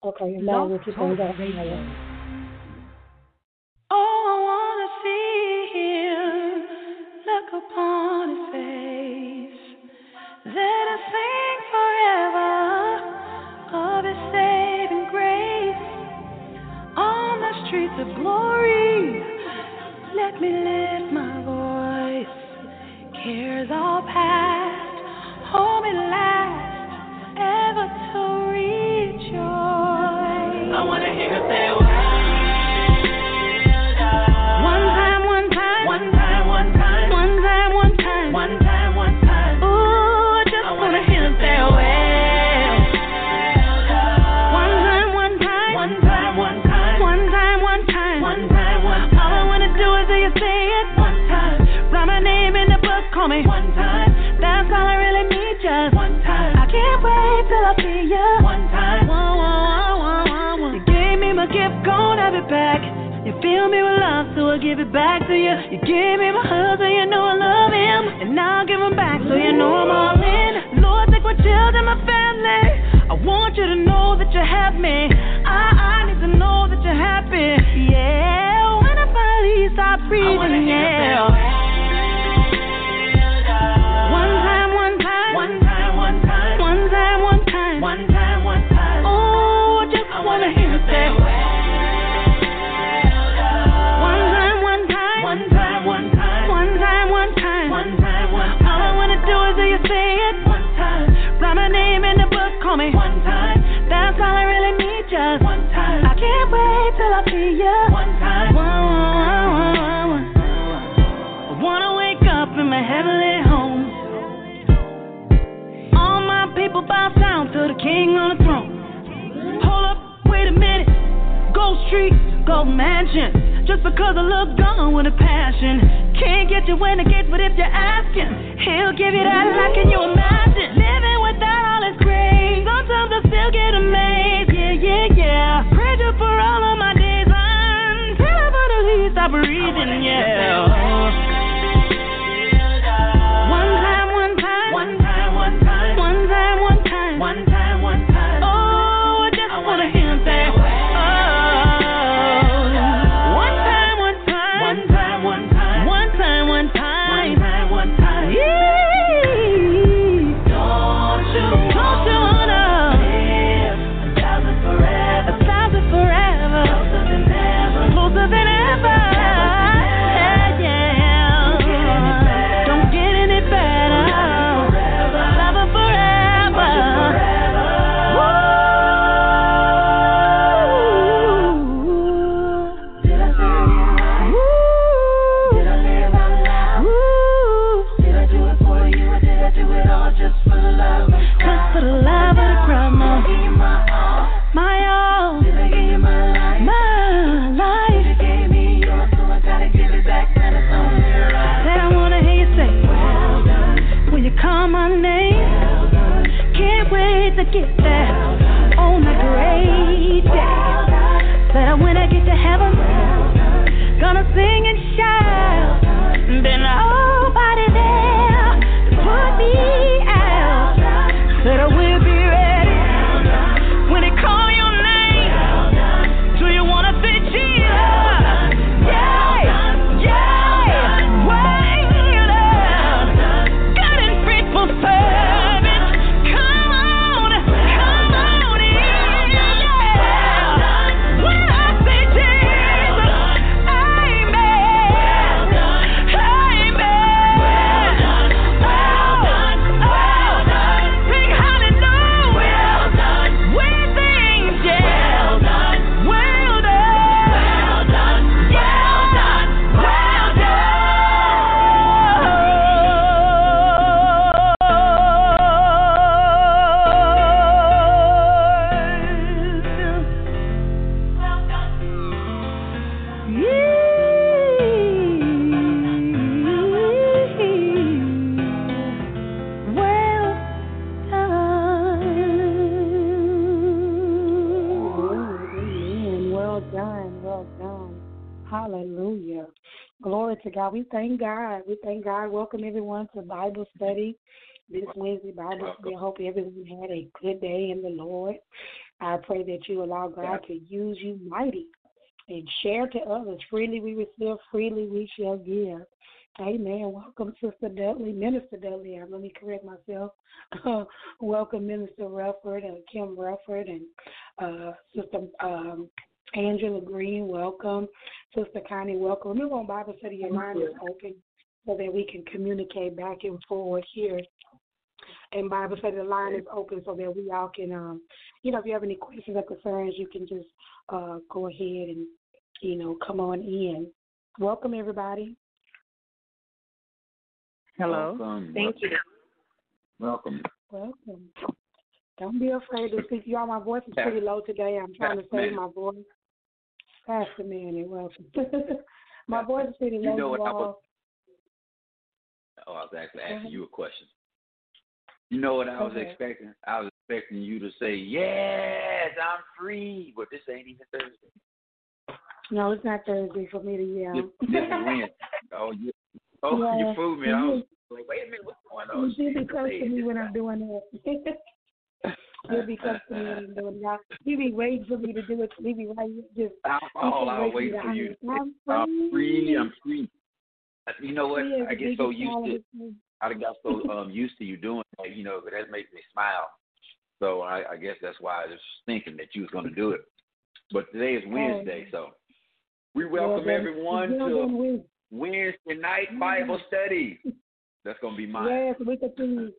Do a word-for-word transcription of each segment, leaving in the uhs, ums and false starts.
Okay, and now Blog we'll keep on Talk going. Radio. Oh, I wanna see him, look upon his face. Let us sing forever of his saving grace. On the streets of glory, let me lift my voice. Cares all past, hold me last, ever to rejoice. I wanna hear you say, well done. One time, one time, one time, one time, one time, one time, one time, one time. Ooh, I just I wanna hear you say, well done. One time, one time, one time, one time, one time, one time, one time, one time. All I wanna do is hear you say it one time. Write my name in the book, call me one time. That's all I really need, just one time. I can't wait till I see you one time. Whoa, whoa, whoa, whoa, whoa. You gave me my gift, gon' have it back. You fill me with love, so I give it back to you. You gave me my husband, you know I love him, and now I'll give him back, so you know I'm all in. Lord, take my children, my family. I want you to know that you have me. I, I need to know that you're happy. Yeah, when I finally stop breathing, yeah. One time, one time. Oh, I just I wanna hear you say, well done. One time, one time. One time, one time. One time, one time. One time, one time. All I wanna do is hear you say it one time. Write my name in the book, call me one time. That's all I really need, just one time. I can't wait till I see you one time. One, one, one, one, one. I wanna wake up in my heavenly home. All my people bow down to the King on the throne. Hold up, wait a minute. Gold Street, Gold Mansion. Just because I look gone with a passion. Can't get you when it gets, but if you're asking, he'll give you that. How can you imagine living without all his grace? Sometimes I still get amazed. Yeah, yeah, yeah. Praise you for all of my days until I finally stop breathing. Yeah. One time, one time, one time, one time, one time, one time, one time, one time. Oh, I just I wanna hear him say, oh. One time, one time, one time, one time, one time, one time, one time, one time. Yeah. Don't you, don't you wanna live a thousand forever, a thousand forever, closer than ever, closer than ever. Yeah, yeah. Don't get any better. Love her forever. Did I say it right? Did I live out loud? Did I do it for you, or did I do it all just for the love of the crowd? Just for the love of the crowd, no. Did I give you my all? My all. Did I give you my life? My life. Did you give me yours, so I gotta give it back, and it's only right. Said I wanna hear you say, well done. When you call my name, well done. Can't wait to get there on that great day. Said when I get to heaven, gonna sing and shout. Been nobody there to put me out. Said I will be ready when they call your name. Do you wanna say Jesus? Yeah, yeah, well done. Good and faithful servant. Come on, come on in, yeah. When I say Jesus, amen, amen. Well done, well done. Sing hallelujah. Well done. We sing, yeah. Well done, well done, well done, well done, well Amen. Well done. Well done. Hallelujah. Glory to God. We thank God. We thank God. Welcome everyone to Bible study this Wednesday Bible study. I hope everyone had a good day in the Lord. I pray that you allow God to use you mighty and share to others. Freely we receive, freely we shall give. Amen. Welcome, Sister Dudley, Minister Dudley. Let me correct myself. Welcome, Minister Rufford and Kim Rufford and uh, Sister um, Angela Green. Welcome, Sister Connie. Welcome. Remember, on Bible study, your line is open so that we can communicate back and forward here. And Bible study, the line is open so that we all can, um, you know, if you have any questions or concerns, you can just uh, go ahead and, you know, come on in. Welcome, everybody. Hello. Welcome. Thank welcome. you. Welcome. Welcome. Don't be afraid to speak. Y'all, my voice is pretty low today. I'm trying to save my voice. Pastor Manny, welcome. My voice is pretty low. You know what I all. was? Oh, I was actually asking you a question. You know what I was Okay. expecting? I was expecting you to say, "Yes, I'm free," but this ain't even Thursday. No, it's not Thursday for me to yell. This, this is Wednesday. Oh, you, oh, Yeah. you fooled me. I was like, "Wait a minute, what's going on?" You should be close to me when I'm doing that. You'll be close to me when I'm doing that. You be waiting for me to do it. You be right here just. I'm all out waiting for you. I'm free. I'm free. I'm free. You know what? Free as I the get so biggest used to. holiday. I got so um, used to you doing that, you know, but that makes me smile. So I, I guess that's why I was thinking that you was going to do it. But today is Wednesday, so we welcome well, everyone to Wednesday night Bible study. That's going to be mine. Yes, we continue.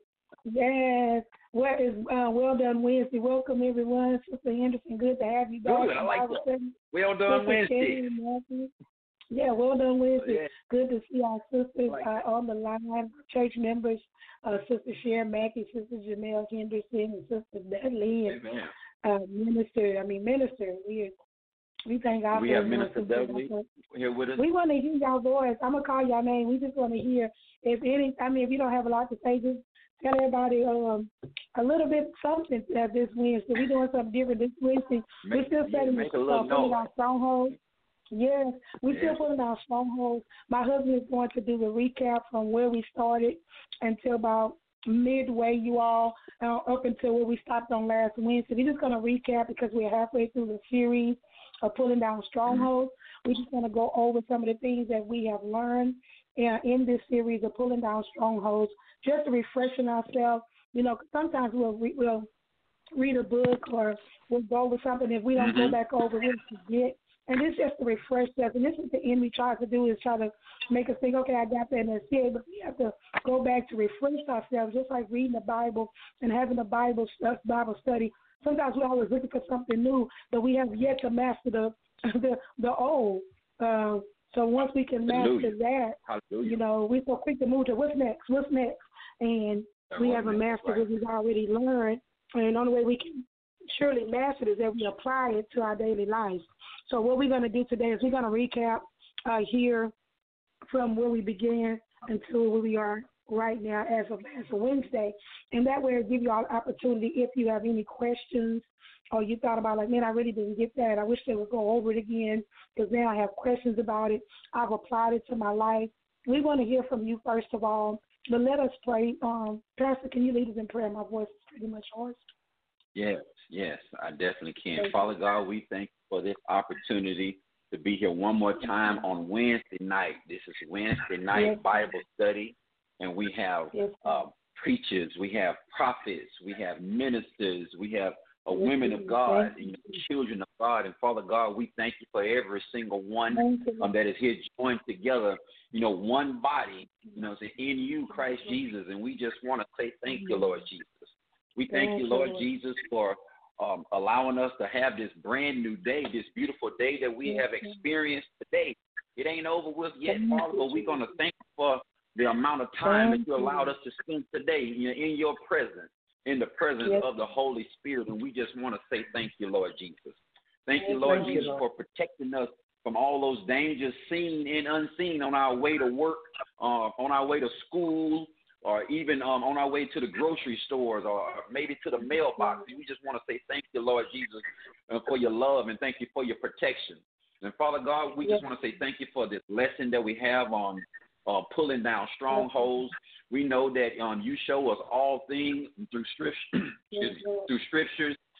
Yes. Where is uh, Well Done Wednesday? Welcome, everyone. Sister Henderson, good to have you back. Good, I like Bible that. study. Well done Sister Wednesday. Sherry, yeah, Well Done Wednesday. Yeah. Good to see our sisters like uh, on the line, church members, uh, Sister Sharon Mackey, Sister Janelle Henderson, and Sister Dudley, and Amen. uh, Minister, I mean, Minister. We we thank God We for have everyone. Minister Dudley here with us. We want to hear y'all voice. I'm going to call y'all name. We just want to hear if any, I mean, if you don't have a lot to say, just tell everybody um, a little bit something uh, this Wednesday. We're doing something different this Wednesday. We're still yeah, studying make the a little uh, putting noise. our strongholds. Yes, we're Yes. still putting our strongholds. My husband is going to do a recap from where we started until about midway, you all, uh, up until where we stopped on last Wednesday. We're just going to recap because we're halfway through the series of pulling down strongholds. We're just going to go over some of the things that we have learned uh, in this series of pulling down strongholds, just to refreshing ourselves. You know, sometimes we'll, re- we'll read a book or we'll go over something. If we don't Mm-hmm. go back over, we'll forget. And this is just to refresh us. And this is what the enemy tries to do, is try to make us think, okay, I got that and that's it. But we have to go back to refresh ourselves, just like reading the Bible and having a Bible, Bible study. Sometimes we're always looking for something new, but we have yet to master the the, the old. Uh, so once we can master Hallelujah. that, Hallelujah. you know, we're so quick to move to what's next, what's next. And That we was haven't next, mastered right. what we've already learned. And the only way we can surely master it is that we apply it to our daily lives. So what we're going to do today is we're going to recap uh, here from where we began until where we are right now as of last Wednesday. And that way it'll give you all the opportunity if you have any questions or you thought about, like, man, I really didn't get that. I wish they would go over it again because now I have questions about it. I've applied it to my life. We want to hear from you first of all. But let us pray. Um, Pastor, can you lead us in prayer? My voice is pretty much hoarse. Yes, yes, I definitely can. Thank Father God, we thank you for this opportunity to be here one more time on Wednesday night. This is Wednesday night Yes. Bible study, and we have Yes. uh, preachers, we have prophets, we have ministers, we have uh, Yes, women of God, thank you know, children of God. And Father God, we thank you for every single one Thank you. um, that is here joined together, you know, one body, you know, in you, Christ Jesus. And we just want to say thank you, Lord Jesus. We thank Thank you, you, Lord Lord. Jesus, for um, allowing us to have this brand new day, this beautiful day that we Yes, have Lord. experienced today. It ain't over with yet, Thank Father, you, but we're going to thank you for the amount of time Thank that you allowed you. us to spend today you know, in your presence, in the presence Yes. of the Holy Spirit. And we just want to say thank you, Lord Jesus. Thank you, Thank Lord you, Jesus, Lord. for protecting us from all those dangers seen and unseen on our way to work, uh, on our way to school, or even um, on our way to the grocery stores or maybe to the mailbox. We just want to say thank you, Lord Jesus, uh, for your love and thank you for your protection. And, Father God, we just want to say thank you for this lesson that we have on uh, pulling down strongholds. We know that um, you show us all things through, script- excuse me, through scriptures.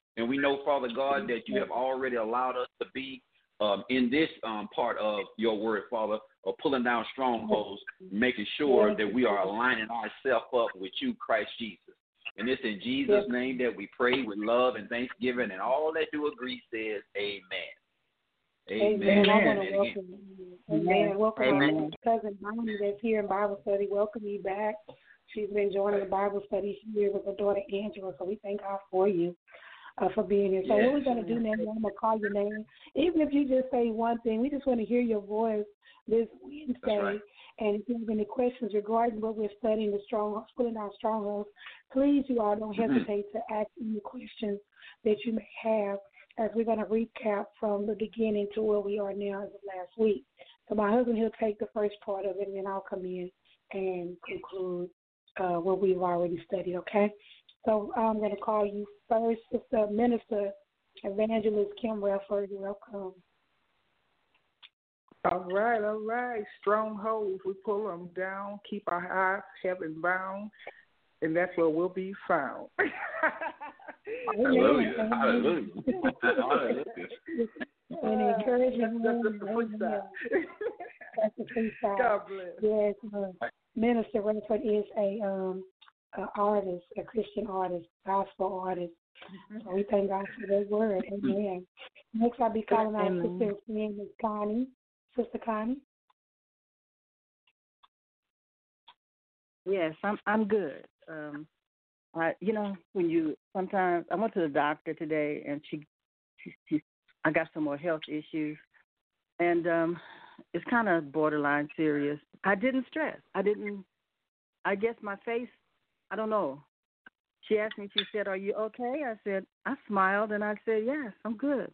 And we know, Father God, that you have already allowed us to be um, in this um, part of your word, Father, of pulling down strongholds, making sure that we are aligning ourselves up with you, Christ Jesus. And it's in Jesus' name that we pray with love and thanksgiving, and all that do agree says amen. Amen. Amen. I Amen. want to welcome you. Amen. Welcome Amen. my cousin Bonnie that's here in Bible study. Welcome you back. She's been joining the Bible study here with her daughter Angela, so we thank God for you. Uh, for being here. So yes. what we're going to do now, I'm going to call your name. Even if you just say one thing, we just want to hear your voice this Wednesday. Right. And if you have any questions regarding what we're studying, the strong, pulling down strongholds, please, you all don't hesitate mm-hmm. to ask any questions that you may have, as we're going to recap from the beginning to where we are now as of last week. So my husband, he'll take the first part of it, and then I'll come in and conclude uh, what we've already studied, okay? So I'm going to call you first, Sister Minister Evangelist Kim Redford. You're welcome. All right, all right. Strongholds, we pull them down, keep our eyes heaven bound, and that's where we'll be found. Hallelujah. Hallelujah. Hallelujah. And encouraging that's, that's, that's the freestyle. That's the freestyle. God bless. Yes, uh, Minister Redford is a um, an artist, a Christian artist, gospel artist. Mm-hmm. So we thank God for that word. Amen. Next, I'll be calling out Sister Miss Connie. Sister Connie. Yes, I'm I'm good. Um, I you know when you sometimes I went to the doctor today and she, she, she I got some more health issues and um, it's kind of borderline serious. I didn't stress. I didn't. I guess my face. I don't know. She asked me, she said, "Are you okay?" I said, I smiled and I said, "Yes, I'm good."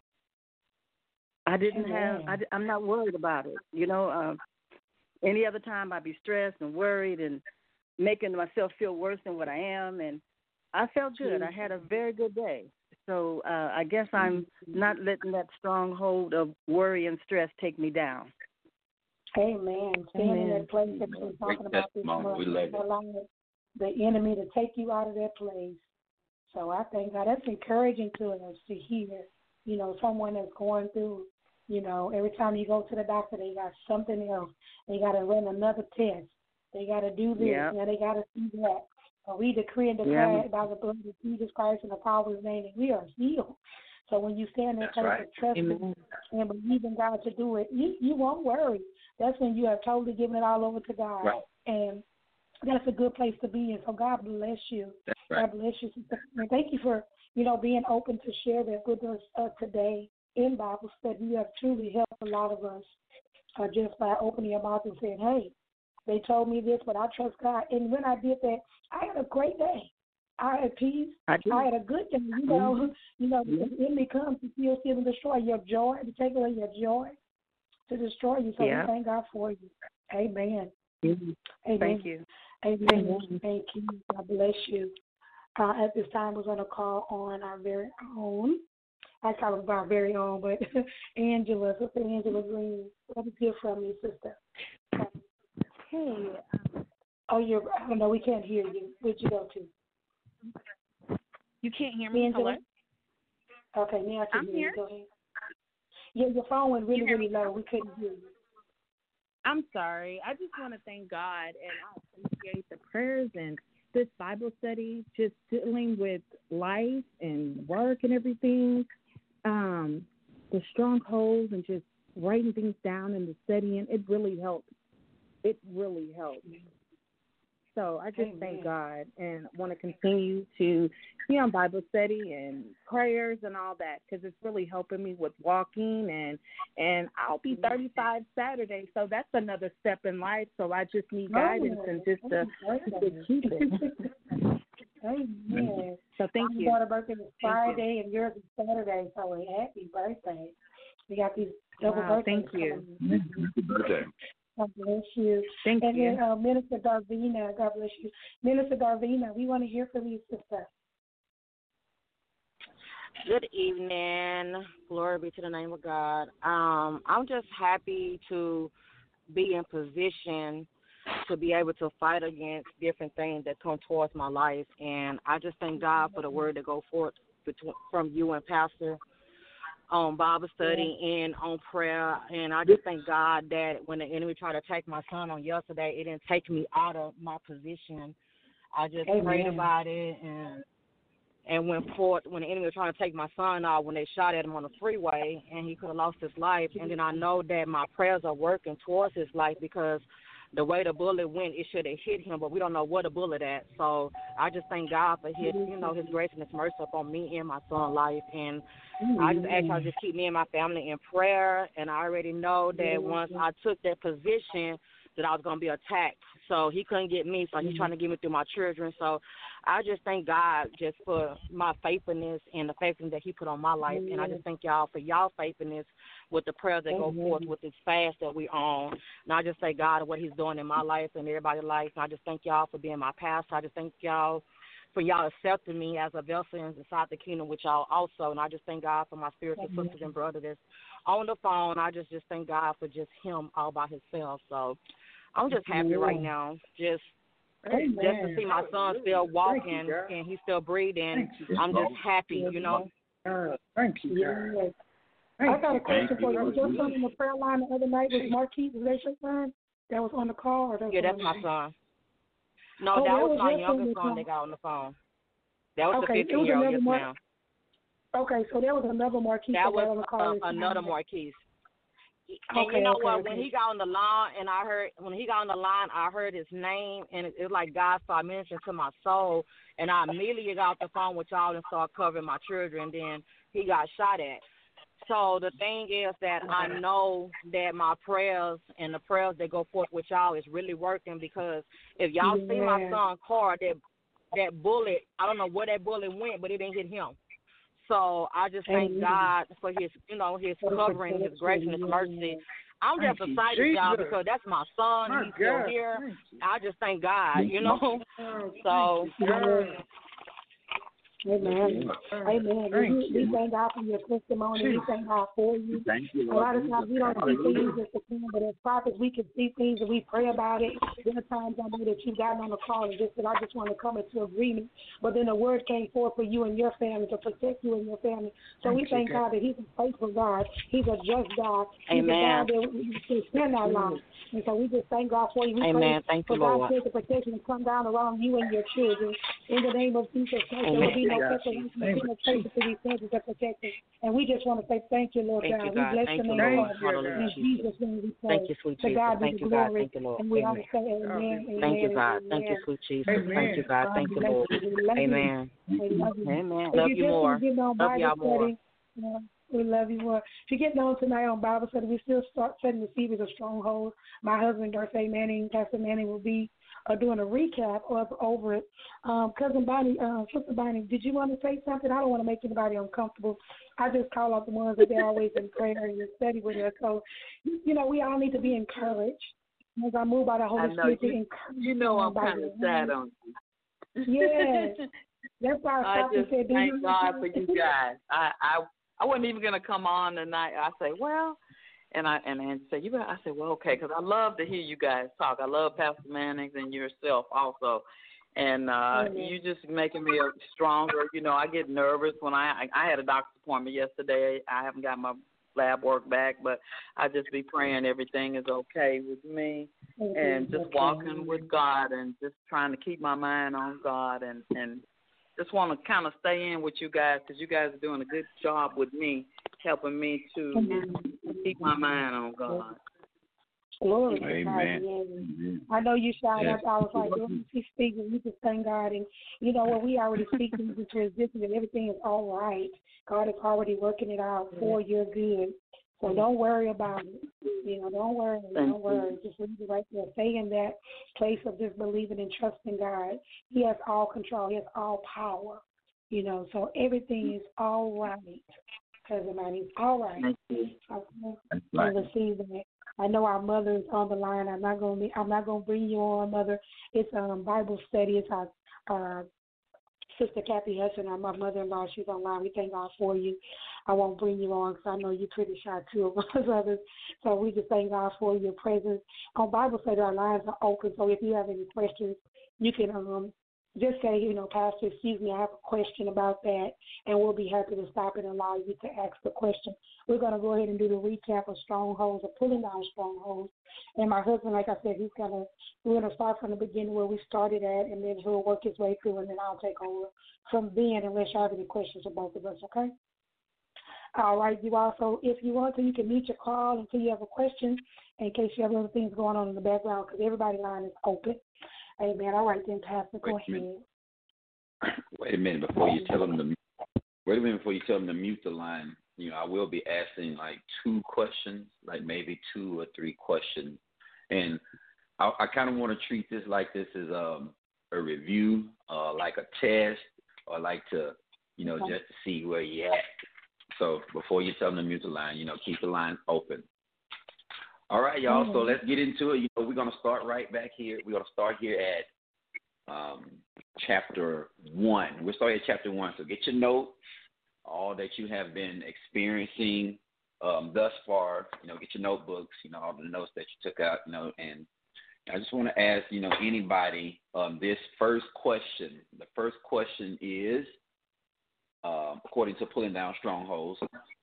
I didn't have, I, I'm not worried about it. You know, uh, any other time I'd be stressed and worried and making myself feel worse than what I am. And I felt good. I had a very good day. So uh, I guess I'm not letting that stronghold of worry and stress take me down. Amen. Staying in that place that we're talking about this month, allowing the enemy to take you out of that place. So I think God, that's encouraging to us to hear, you know, someone that's going through, you know, every time you go to the doctor, they got something else. They got to run another test. They got to do this. Yeah. Now they got to see that. But we decree and declare Yeah. by the blood of Jesus Christ and the power of his name that we are healed. So when you stand in that place of trusting and believing God to do it, you, you won't worry. That's when you have totally given it all over to God. Right. And that's a good place to be in. So God bless you. That's right. God bless you. And thank you for, you know, being open to share that with us uh, today in Bible study. You have truly helped a lot of us uh, just by opening your mouth and saying, hey, they told me this, but I trust God. And when I did that, I had a great day. I had peace. I, I had a good day. You know, mm-hmm. you know, yeah. the enemy comes to steal, steal, and destroy your joy, to take away your joy, to destroy you. So yeah. we thank God for you. Amen. Mm-hmm. Amen. Thank you. Amen. Amen. Thank you. God bless you. Uh, at this time, we're going to call on our very own. I call her our very own, but Angela, Sister Angela Green. Let me hear from you, sister. Hey. Um, oh, you're. I don't know. We can't hear you. Where'd you go to? You can't hear me? Angela? Hello? Okay, now I can I'm hear here. you. Go ahead. Yeah, your phone went really, really low. We couldn't hear you. I'm sorry. I just want to thank God, and I appreciate the prayers and this Bible study, just dealing with life and work and everything, um, the strongholds and just writing things down and the studying. It really helped. It really helped. So I just Amen. Thank God and want to continue to be on Bible study and prayers and all that because it's really helping me with walking and and I'll be thirty-five Saturday, so that's another step in life. So I just need guidance oh, and just to, to keep it. Amen. So thank My you. My daughter's birthday is Friday and yours is Saturday, so happy birthday. We got these double wow, birthdays. Thank you. Happy birthday. God bless you. Thank and you. then uh, Minister Darvina, God bless you. Minister Darvina, we want to hear from you, sister. Good evening. Glory be to the name of God. Um, I'm just happy to be in position to be able to fight against different things that come towards my life. And I just thank God for the word to go forth between, from you and Pastor on Bible study and on prayer. And I just thank God that when the enemy tried to take my son on yesterday, it didn't take me out of my position. I just Amen. prayed about it and and went forth when the enemy was trying to take my son out when they shot at him on the freeway and he could have lost his life. And then I know that my prayers are working towards his life because the way the bullet went, it should have hit him, but we don't know where the bullet at. So I just thank God for his, you know, his grace and his mercy upon me and my son's life. And I just ask y'all just keep me and my family in prayer. And I already know that once I took that position that I was going to be attacked. So he couldn't get me, so he's trying to get me through my children. So I just thank God just for my faithfulness and the faithfulness that he put on my life. And I just thank y'all for y'all faithfulness with the prayers that go forth with this fast that we on. And I just thank God for what he's doing in my life and everybody's life. And I just thank y'all for being my pastor. I just thank y'all for y'all accepting me as a vessel inside the kingdom with y'all also. And I just thank God for my spiritual sisters and brothers that's on the phone. I just, just thank God for just him all by himself. So I'm just happy right now. Just Amen. Just to see my son still walking you, and he's still breathing. You, I'm just happy, you know. Uh, thank you, God. Thank I got a question for you. Was your son on the prayer line the other night with Marquise? Was that your son that was on the call? Or that yeah, that's my son. No, oh, that, that was, was my youngest son that got on the phone. That was okay, the fifteen-year-old, yes, Mar- ma'am. Okay, so there was another Marquise that, that was on the call. Uh, another Marquise. And okay, you know okay, what? okay. When he got on the line, and I heard when he got on the line, I heard his name, and it, it was like God started ministering to my soul, and I immediately got off the phone with y'all and started covering my children. And then he got shot at. So the thing is that I know that my prayers and the prayers that go forth with y'all is really working because if y'all yeah. see my son's car, that that bullet, I don't know where that bullet went, but it didn't hit him. So I just thank Amen. God for his, you know, his covering, his grace, and his mercy. I'm just thank excited, you, y'all, because that's my son. My He's God. still here. I just thank God, you know. So. Amen. Amen. We, we thank God for your testimony. We thank God for you. Thank you, a lot of times we don't see things as the king, but as prophets we can see things and we pray about it. There are times I know that you've gotten on the call and just said, I just want to come into agreement. But then the word came forth for you and your family to protect you and your family. So thank we thank God. God that He's a faithful God. He's a just God. He's Amen. a God that we can spend our lives. And so we just thank God for you. We Amen. pray thank for you, God's Lord. protection to come down around you and your children. In the name of Jesus Christ, there will be no separation. And we just want to say thank you, Lord thank God. You, we God. bless thank your you, name, Lord. God. In Jesus' name we pray. Thank you, sweet to Jesus. God Thank be you, the God. glory. Thank you, Lord. And we Amen. all say amen, amen. Thank you, God. Amen. Thank you, sweet Jesus. Amen. Thank you, God. Thank you, Lord. Amen. We love you. Amen. If Love you you more. Love Bible y'all study, more. Uh, we love you more. If you get down tonight on Bible study, we still start setting the seeds of strongholds. My husband, Darcy Manning, Pastor Manning, will be uh, doing a recap of over it. Um, Cousin Bonnie, uh, Sister Bonnie, did you want to say something? I don't want to make anybody uncomfortable. I just call out the ones that they're always in prayer and study with us. So, you know, we all need to be encouraged. As I move by the Holy Spirit, you, you know I'm kind of sad on you. Yes. That's why I, I just said, thank God for you guys. I, I I wasn't even gonna come on tonight. I say, well, and I and Angie said, you better. I said, well, okay, because I love to hear you guys talk. I love Pastor Mannings and yourself also, and uh, you just making me stronger. You know, I get nervous when I I had a doctor's appointment yesterday. I haven't got my lab work back, but I just be praying everything is okay with me, and just walking with God and just trying to keep my mind on God and and. Just want to kind of stay in with you guys because you guys are doing a good job with me, helping me to keep my mind on God. Glory Amen. to God. I know you shouted yes. up. I was like, she's speaking. You just thank God. And you know what? We already speak things into existence and everything is all right. God is already working it out for your good. So don't worry about it. You know, don't worry. Thank don't worry. You. Just leave it right there. Stay in that place of just believing and trusting God. He has all control. He has all power. You know, so everything is all right. Cousin Manny, it's all right. Thank you. Okay. Right. Receive that. I know our mother is on the line. I'm not gonna be, I'm not gonna bring you on, Mother. It's um Bible study. It's our uh, Sister Kathy Hudson, my mother-in-law. She's online. We thank God for you. I won't bring you on because I know you're pretty shy too of us others. So we just thank God for your presence. On Bible study, our lines are open. So if you have any questions, you can um just say, you know, Pastor, excuse me, I have a question about that, and we'll be happy to stop and allow you to ask the question. We're going to go ahead and do the recap of strongholds, or pulling down strongholds. And my husband, like I said, he's going to, we're going to start from the beginning where we started at, and then he'll work his way through, and then I'll take over from then unless you have any questions for both of us, okay? All right, you also, if you want to, you can mute your call until you have a question in case you have other things going on in the background, because everybody's line is open. Amen. All right, then, Pastor, go ahead. Wait a minute before you tell them to mute. Wait a minute before you tell them to mute the line. You know, I will be asking like two questions, like maybe two or three questions, and I, I kind of want to treat this like this is um, a review, uh, like a test, or like to, you know, okay. just to see where you at. So before you tell them to mute the line, you know, keep the line open. All right, y'all. Mm-hmm. So let's get into it. You know, we're gonna start right back here. We're gonna start here at um, chapter one. We'll start at chapter one. So get your notes, all that you have been experiencing um, thus far. You know, get your notebooks. You know, all the notes that you took out. You know, and I just want to ask, you know, anybody um, this first question. The first question is, uh, according to Pulling Down Strongholds,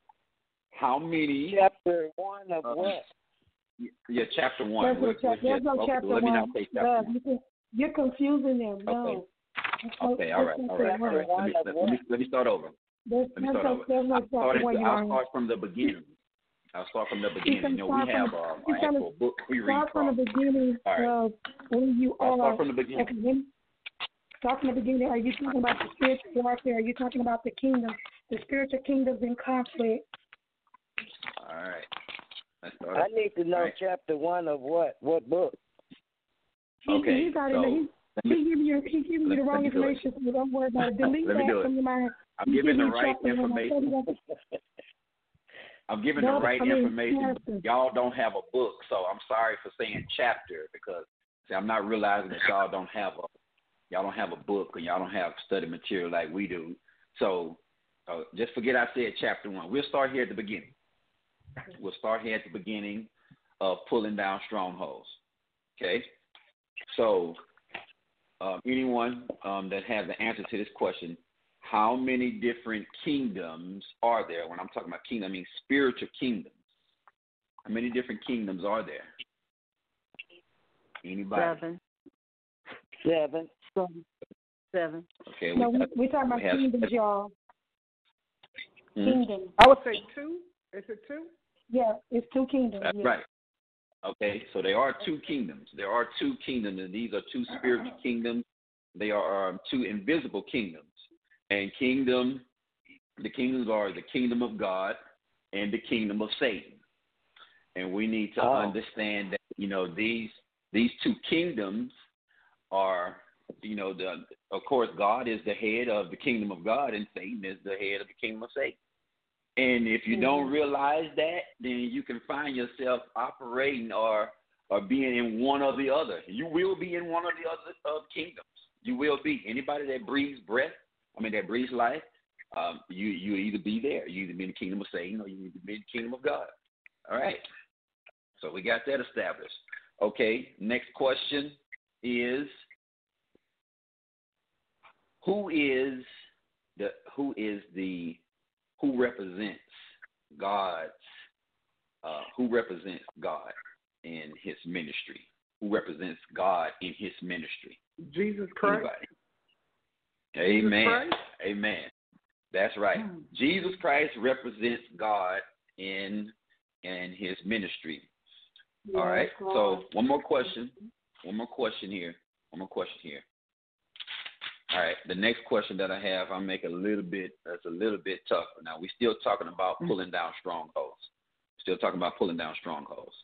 how many? Chapter one of uh, what? Yeah, chapter one. There's no, chapter, there's no okay, chapter let one. me not say chapter uh, one. You're confusing them. No. Okay, okay all right, all right. All right. Let, me, let, let, me, let me start over. There's, let me start over. There's no I'll, start it, I'll start from the beginning. I'll start from the beginning. You know, we have um, an actual book we read Start from the beginning right. of when you I'll are. Start from the beginning. Okay, start from the beginning. Are you talking about the spiritual warfare? Are you talking about the kingdom? The spiritual kingdom's in conflict. All right. I need to know right. chapter one of what? What book? Okay. He, he got so, it. He, he give you he give you the wrong information, so don't worry about it. Delete let me that do from it. your mind. I'm giving the right information. I'm giving no, the right I mean, information. Y'all don't have a book, so I'm sorry for saying chapter because see, I'm not realizing that y'all don't have a y'all don't have a book and y'all don't have study material like we do. So uh, just forget I said chapter one. We'll start here at the beginning. We'll start here at the beginning of Pulling Down Strongholds. Okay? So, um, anyone um, that has the answer to this question, how many different kingdoms are there? When I'm talking about kingdom, I mean spiritual kingdoms. How many different kingdoms are there? Anybody? Seven. Seven. Seven. Seven. Okay. No, we, we, we're talking about we have, kingdoms, y'all. Hmm? Kingdoms. I would say two. Is it two? Yeah, it's two kingdoms. That's yeah. right. Okay, so there are two kingdoms. There are two kingdoms, and these are two spiritual kingdoms. They are um, two invisible kingdoms. And kingdom, the kingdoms are the kingdom of God and the kingdom of Satan. And we need to oh. understand that, you know, these these two kingdoms are, you know, the of course, God is the head of the kingdom of God, and Satan is the head of the kingdom of Satan. And if you don't realize that, then you can find yourself operating or or being in one or the other. You will be in one or the other of kingdoms. You will be. Anybody that breathes breath, I mean, that breathes life, um, you you either be there. You either be in the kingdom of Satan or you either be in the kingdom of God. All right. So we got that established. Okay. Next question is, who is the who is the Who represents God's, uh, who represents God in his ministry? Who represents God in his ministry? Jesus Christ. Anybody? Jesus Amen. Christ? Amen. That's right. Mm. Jesus Christ represents God in in his ministry. Yes, all right. God. So one more question. One more question here. One more question here. All right, the next question that I have, I'll make a little bit, that's a little bit tougher. Now, we're still talking about pulling down strongholds. Still talking about pulling down strongholds.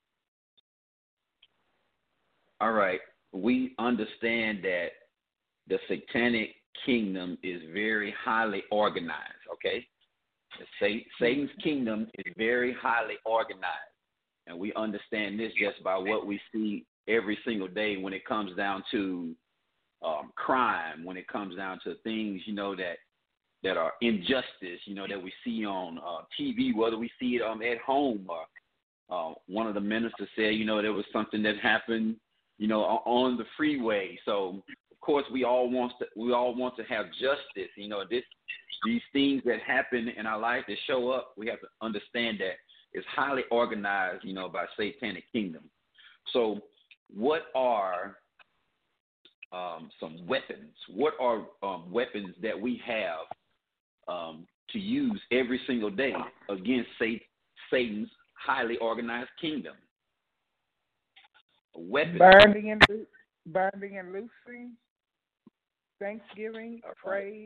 All right, we understand that the satanic kingdom is very highly organized, okay? The Satan's kingdom is very highly organized. And we understand this just by what we see every single day when it comes down to Um, crime, when it comes down to things, you know, that that are injustice, you know, that we see on uh, T V, whether we see it um, at home or uh, one of the ministers said, you know, there was something that happened, you know, on the freeway. So, of course, we all want to we all want to have justice. You know, this these things that happen in our life that show up, we have to understand that it's highly organized, you know, by satanic kingdom. So, what are um, some weapons? What are um, weapons that we have um, to use every single day against Satan's highly organized kingdom? Weapons. Binding and lo- binding and loosing, thanksgiving, praise.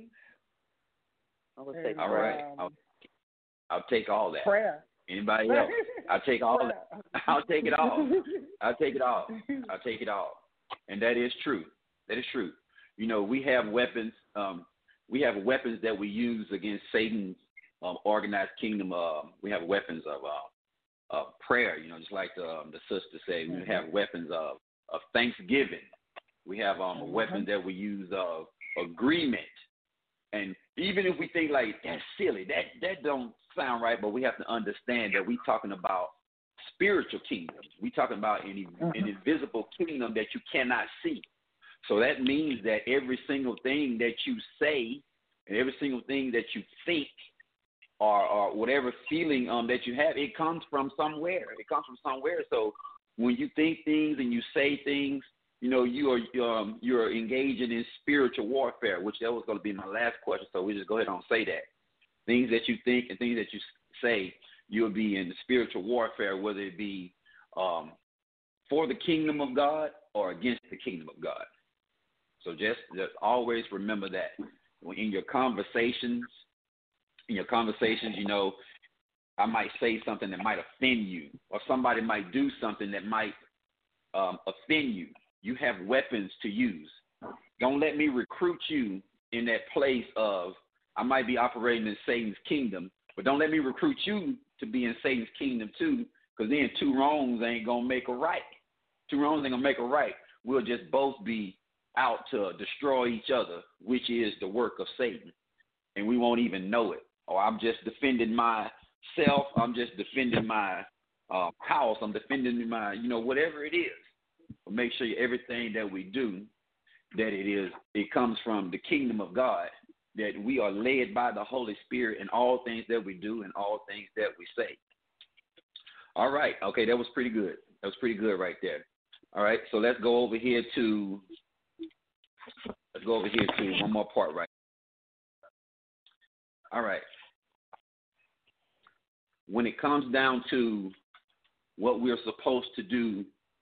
I would say and, all right. Um, I'll, I'll take all that. Prayer. Anybody else? I'll take all that. I'll take it all. I'll take it all. I'll take it all. And that is true. That is true. You know, we have weapons. Um, we have weapons that we use against Satan's um, organized kingdom. Uh, we have weapons of uh, of prayer. You know, just like the, um, the sister said, we have weapons of, of thanksgiving. We have um, a weapon that we use of agreement. And even if we think like that's silly, that that don't sound right, but we have to understand that we're talking about spiritual kingdoms. We're talking about an, an invisible kingdom that you cannot see. So that means that every single thing that you say and every single thing that you think or, or whatever feeling um, that you have, it comes from somewhere. It comes from somewhere. So when you think things and you say things, you know, you are um, you're engaging in spiritual warfare, which that was going to be my last question. So we just go ahead and say that. Things that you think and things that you say, you'll be in spiritual warfare, whether it be um, for the kingdom of God or against the kingdom of God. So just, just always remember that when in your conversations, in your conversations, you know, I might say something that might offend you, or somebody might do something that might um, offend you. You have weapons to use. Don't let me recruit you in that place of, I might be operating in Satan's kingdom, but don't let me recruit you to be in Satan's kingdom too, because then two wrongs ain't going to make a right. Two wrongs ain't going to make a right. We'll just both be out to destroy each other, which is the work of Satan, and we won't even know it. Or I'm just defending myself. I'm just defending my uh, house. I'm defending my, you know, whatever it is. But make sure everything that we do, that it is, it comes from the kingdom of God, that we are led by the Holy Spirit in all things that we do and all things that we say. All right. Okay, that was pretty good. That was pretty good right there. All right, so let's go over here to, let's go over here to one more part right. All right. When it comes down to what we're supposed to do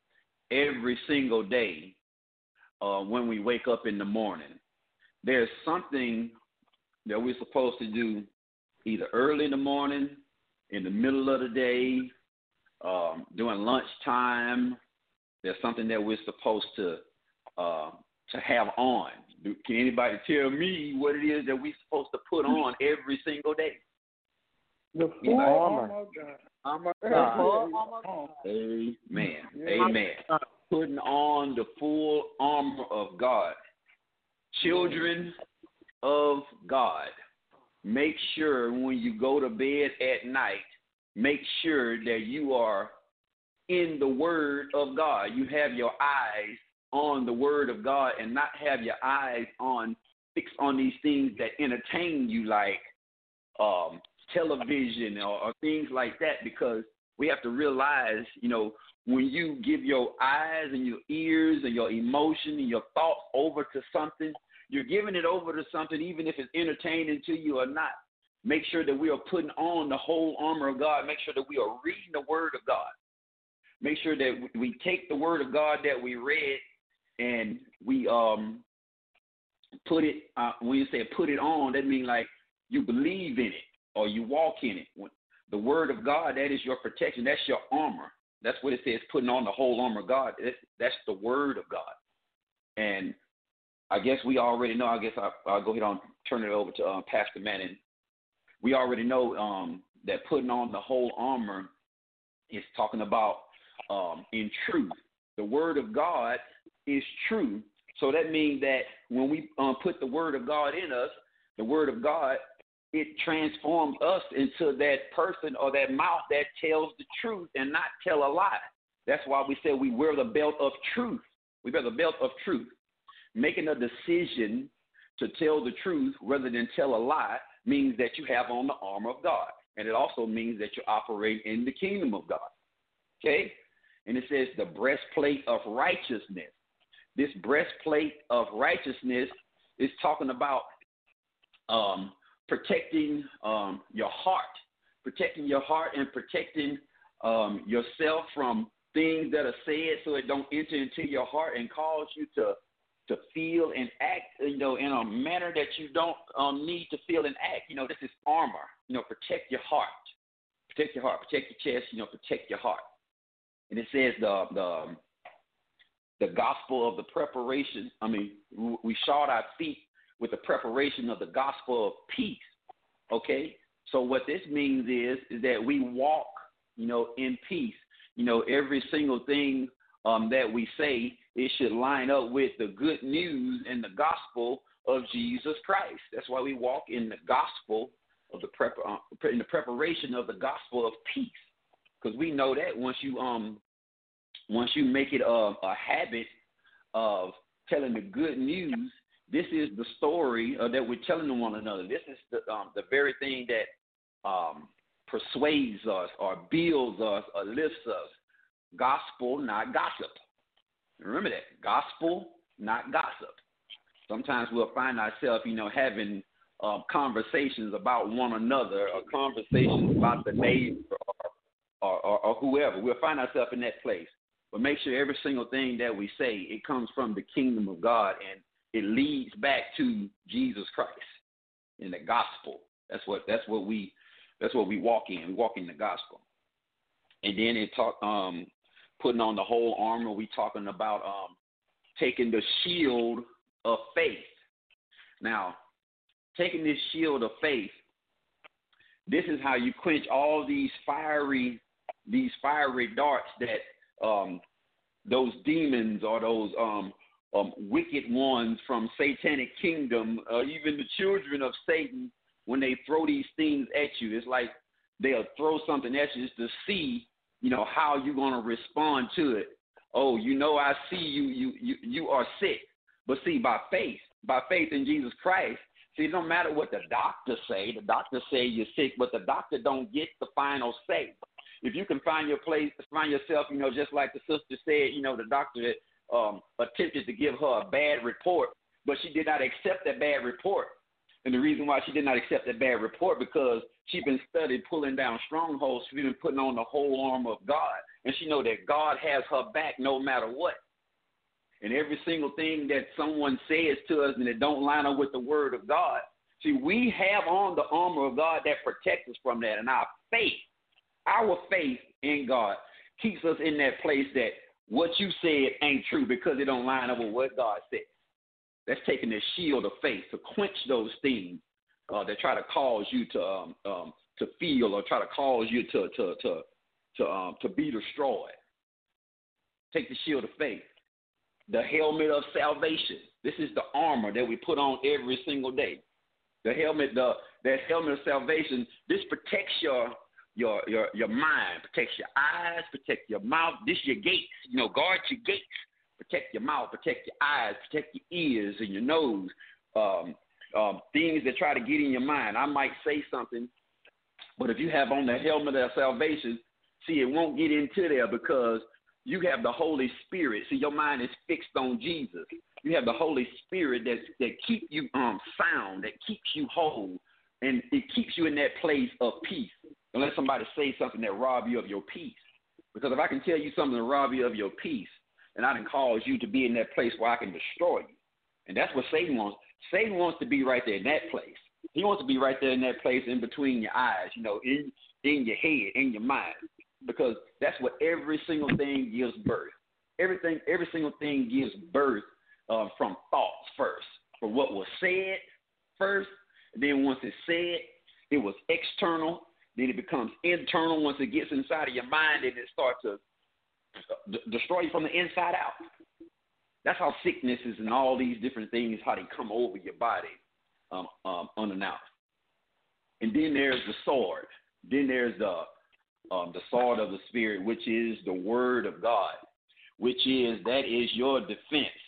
every single day uh, when we wake up in the morning, there's something that we're supposed to do either early in the morning, in the middle of the day, um, during lunchtime. There's something that we're supposed to uh, to have on. Can anybody tell me what it is that we're supposed to put on every single day? The full armor of God. Armor of God. Amen. Amen. Putting on the full armor of God. Children of God, make sure when you go to bed at night, make sure that you are in the Word of God. You have your eyes on the Word of God and not have your eyes on fixed on these things that entertain you, like um, television or, or things like that, because we have to realize, you know, when you give your eyes and your ears and your emotion and your thoughts over to something, you're giving it over to something, even if it's entertaining to you or not. Make sure that we are putting on the whole armor of God. Make sure that we are reading the Word of God. Make sure that we take the Word of God that we read and we um put it, uh, when you say put it on, that means like you believe in it or you walk in it. When the Word of God, that is your protection. That's your armor. That's what it says, putting on the whole armor of God. That's, that's the Word of God. And I guess we already know, I guess I, I'll go ahead and turn it over to uh, Pastor Manning. We already know um, that putting on the whole armor is talking about um, in truth. The Word of God is true. So that means that when we um, put the Word of God in us, the Word of God, it transforms us into that person or that mouth that tells the truth and not tell a lie. That's why we say we wear the belt of truth. We wear the belt of truth. making a decision to tell the truth rather than tell a lie means that you have on the armor of God. And it also means that you operate in the kingdom of God. Okay? And it says the breastplate of righteousness. This breastplate of righteousness is talking about um, protecting um, your heart, protecting your heart and protecting um, yourself from things that are said so it don't enter into your heart and cause you to to feel and act, you know, in a manner that you don't um, need to feel and act. You know, this is armor. You know, protect your heart. Protect your heart. Protect your chest. You know, protect your heart. And it says the the the gospel of the preparation. I mean, we shod our feet with the preparation of the gospel of peace. Okay? So what this means is, is that we walk, you know, in peace. You know, every single thing um, that we say, it should line up with the good news and the gospel of Jesus Christ. That's why we walk in the gospel of the prep, uh, in the preparation of the gospel of peace, because we know that once you um once you make it a, a habit of telling the good news, this is the story uh, that we're telling to one another. This is the um, the very thing that um, persuades us or builds us or lifts us. Gospel, not gossip. Remember that. Gospel, not gossip. Sometimes we'll find ourselves, you know, having uh, conversations about one another or conversations about the neighbor or, or, or, or whoever. We'll find ourselves in that place. But make sure every single thing that we say, it comes from the kingdom of God and it leads back to Jesus Christ in the gospel. That's what that's what we that's what we walk in. We walk in the gospel. And then it talk um putting on the whole armor. We talking about um taking the shield of faith. Now, taking this shield of faith, this is how you quench all these fiery these fiery darts that um those demons or those um Um, wicked ones from satanic kingdom, uh, even the children of Satan, when they throw these things at you, it's like they'll throw something at you just to see, you know, how you're going to respond to it. Oh, you know, I see you, you, you, you are sick. But see, by faith, by faith in Jesus Christ, see, it don't matter what the doctor say. The doctor say you're sick, but the doctor don't get the final say. If you can find your place, find yourself, you know, just like the sister said, you know, the doctor that Um, attempted to give her a bad report, but she did not accept that bad report. And the reason why she did not accept that bad report, because she's been studied pulling down strongholds. She's been putting on the whole armor of God. And she know that God has her back no matter what. And every single thing that someone says to us and it don't line up with the word of God, see, we have on the armor of God that protects us from that. And our faith, our faith in God keeps us in that place that what you said ain't true because it don't line up with what God said. That's taking the shield of faith to quench those things uh, that try to cause you to um, um, to feel or try to cause you to to to to um, to be destroyed. Take the shield of faith, the helmet of salvation. This is the armor that we put on every single day. The helmet, the that helmet of salvation. This protects your Your your your mind, protects your eyes, protect your mouth. This is your gates. You know, guard your gates. Protect your mouth, protect your eyes, protect your ears and your nose. Um, um, things that try to get in your mind. I might say something, but if you have on the helmet of salvation, see, it won't get into there because you have the Holy Spirit. See, your mind is fixed on Jesus. You have the Holy Spirit that that keep you um sound, that keeps you whole, and it keeps you in that place of peace. Unless somebody say something that rob you of your peace. Because if I can tell you something to rob you of your peace, and I can cause you to be in that place where I can destroy you. And that's what Satan wants. Satan wants to be right there in that place. He wants to be right there in that place in between your eyes, you know, in, in your head, in your mind. Because that's what every single thing gives birth. Everything, every single thing gives birth uh, from thoughts first. From what was said first. And then once it's said, it was external. Then it becomes internal. Once it gets inside of your mind, and it starts to d- destroy you from the inside out. That's how sicknesses and all these different things, how they come over your body um, um, unannounced. And then there's the sword. Then there's the um, the sword of the Spirit, which is the word of God, which is, that is your defense.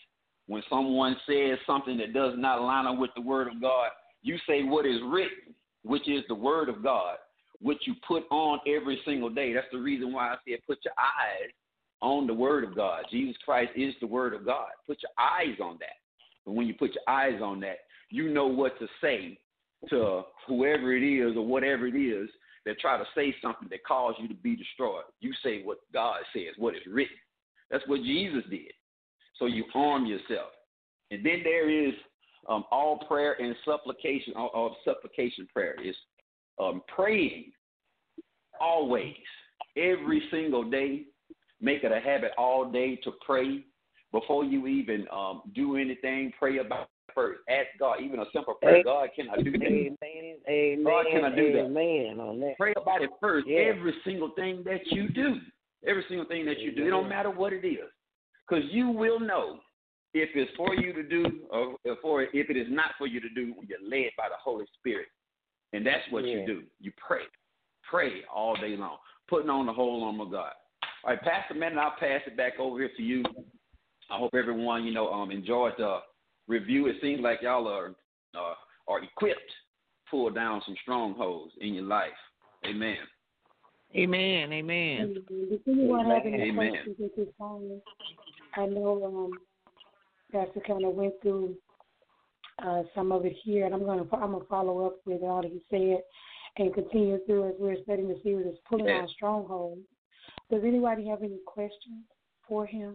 when someone says something that does not line up with the word of God, you say what is written, which is the word of God, which you put on every single day. That's the reason why I said put your eyes on the word of God. Jesus Christ is the word of God. Put your eyes on that. And when you put your eyes on that, you know what to say to whoever it is or whatever it is that try to say something that cause you to be destroyed. You say what God says, what is written. That's what Jesus did. So you arm yourself. And then there is um, all prayer and supplication, or, or supplication prayer is um, praying always, every single day. Make it a habit all day to pray. Before you even um, do anything, pray about it first. Ask God, even a simple prayer. God, can I do that? Amen. Amen. God, can I do that? Amen on that. Pray about it first. Yeah. Every single thing that you do. Every single thing that you do. It don't matter what it is. Because you will know if it's for you to do or for if it is not for you to do when you're led by the Holy Spirit. And that's what Yeah. you do. You pray. Pray all day long. Putting on the whole armor of God. All right, Pastor Manning, I'll pass it back over here to you. I hope everyone, you know, um, enjoyed the review. It seems like y'all are uh, are equipped to pull down some strongholds in your life. Amen. Amen. Amen. Does anyone have any Amen. questions at this time? I know um, Pastor kind of went through uh, some of it here, and I'm going to I'm gonna follow up with all that he said and continue through as we're studying the series of pulling Yes. down strongholds. Does anybody have any questions for him?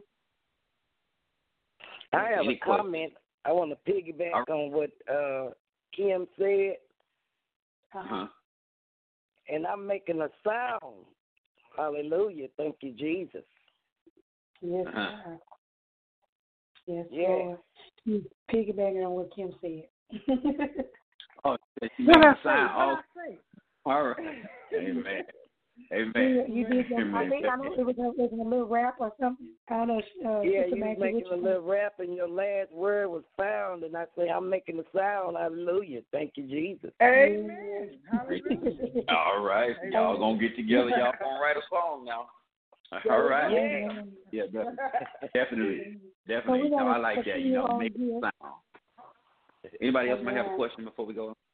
I have Any a questions? comment. I want to piggyback All right. on what uh, Kim said, Uh-huh. and I'm making a sound. Hallelujah. Thank you, Jesus. Yes, Uh-huh. sir. Yes, Yeah. Lord. He's piggybacking on what Kim said. Oh, you What made I a say? sound. What I say? Oh, all right. Amen. You, Amen. you did some, I Amen. think I know it was, a, it was a little rap or something. I don't know. Uh, Yeah, Sister you was Maggie, making what a you little rap, and your last word was found, and I say, I'm making a sound. Hallelujah. Thank you, Jesus. Amen. Hallelujah. All right. Y'all going to get together. Y'all going to write a song now. All right. Yeah. Yeah, definitely. Definitely. So Definitely. we're No, gonna I like that. You continue know, on make here. a sound. Anybody else might have a Amen. question before we go?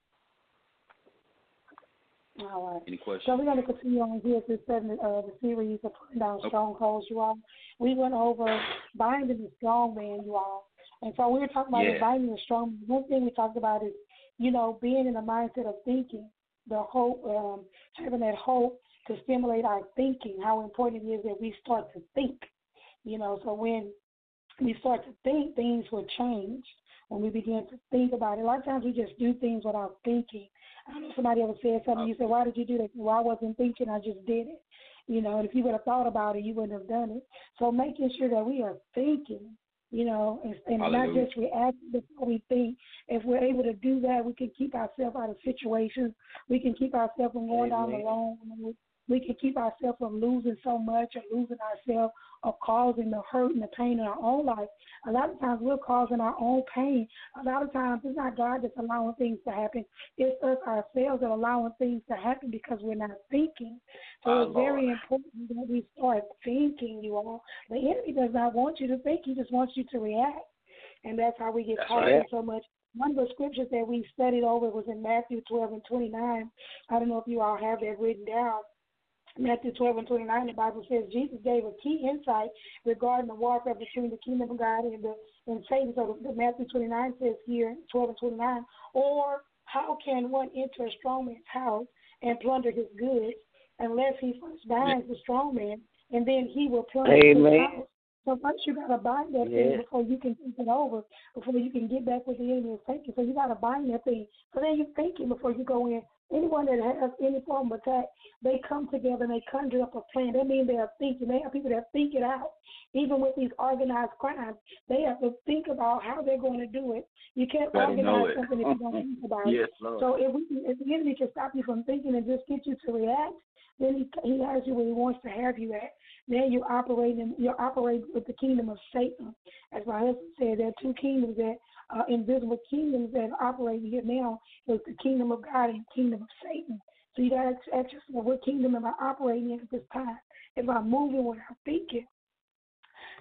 All right. Any questions? So we're going to continue on here to study uh, the series of putting down strongholds, you all. We went over binding the strong man, you all. And so we were talking about Yeah. binding the strong man. One thing we talked about is, you know, being in the mindset of thinking, the hope, um, having that hope to stimulate our thinking, how important it is that we start to think. You know, so when we start to think, things will change. When we begin to think about it, a lot of times we just do things without thinking. I don't know if somebody ever said something, you said, why did you do that? Well, I wasn't thinking, I just did it. You know, and if you would have thought about it, you wouldn't have done it. So making sure that we are thinking, you know, and, and not Hallelujah. just reacting before we think. If we're able to do that, we can keep ourselves out of situations. We can keep ourselves from going down the Amen. wrong road. We can keep ourselves from losing so much or losing ourselves or causing the hurt and the pain in our own life. A lot of times we're causing our own pain. A lot of times it's not God that's allowing things to happen. It's us ourselves that are allowing things to happen because we're not thinking. So Our it's very Lord. important that we start thinking, you all. The enemy does not want you to think. He just wants you to react. And that's how we get That's caught right. in so much. One of the scriptures that we studied over was in Matthew twelve and twenty-nine. I don't know if you all have that written down. Matthew twelve and twenty-nine, the Bible says Jesus gave a key insight regarding the warfare between the kingdom of God and the and Satan. So the, the Matthew twenty-nine says here, twelve and twenty-nine, or how can one enter a strong man's house and plunder his goods unless he first binds the strong man, and then he will plunder Amen. his house. So first you got to bind that Yeah. thing before you can think it over, before you can get back with the enemy is thinking. So you got to bind that thing. So then you're thinking before you go in. Anyone that has any form of attack, they come together and they conjure up a plan. That means they are thinking. They have people that think it out. Even with these organized crimes, they have to think about how they're going to do it. You can't Better know organize it. something if you don't think about it. Yes, Lord. So if, we, if the enemy can stop you from thinking and just get you to react, then he, he has you where he wants to have you at. Then you're operating, you're operating with the kingdom of Satan. As my husband said, there are two kingdoms that uh, invisible kingdoms that are operating here now. It's the kingdom of God and the kingdom of Satan. So you got to ask yourself, what kingdom am I operating in at this time? If I'm moving without thinking.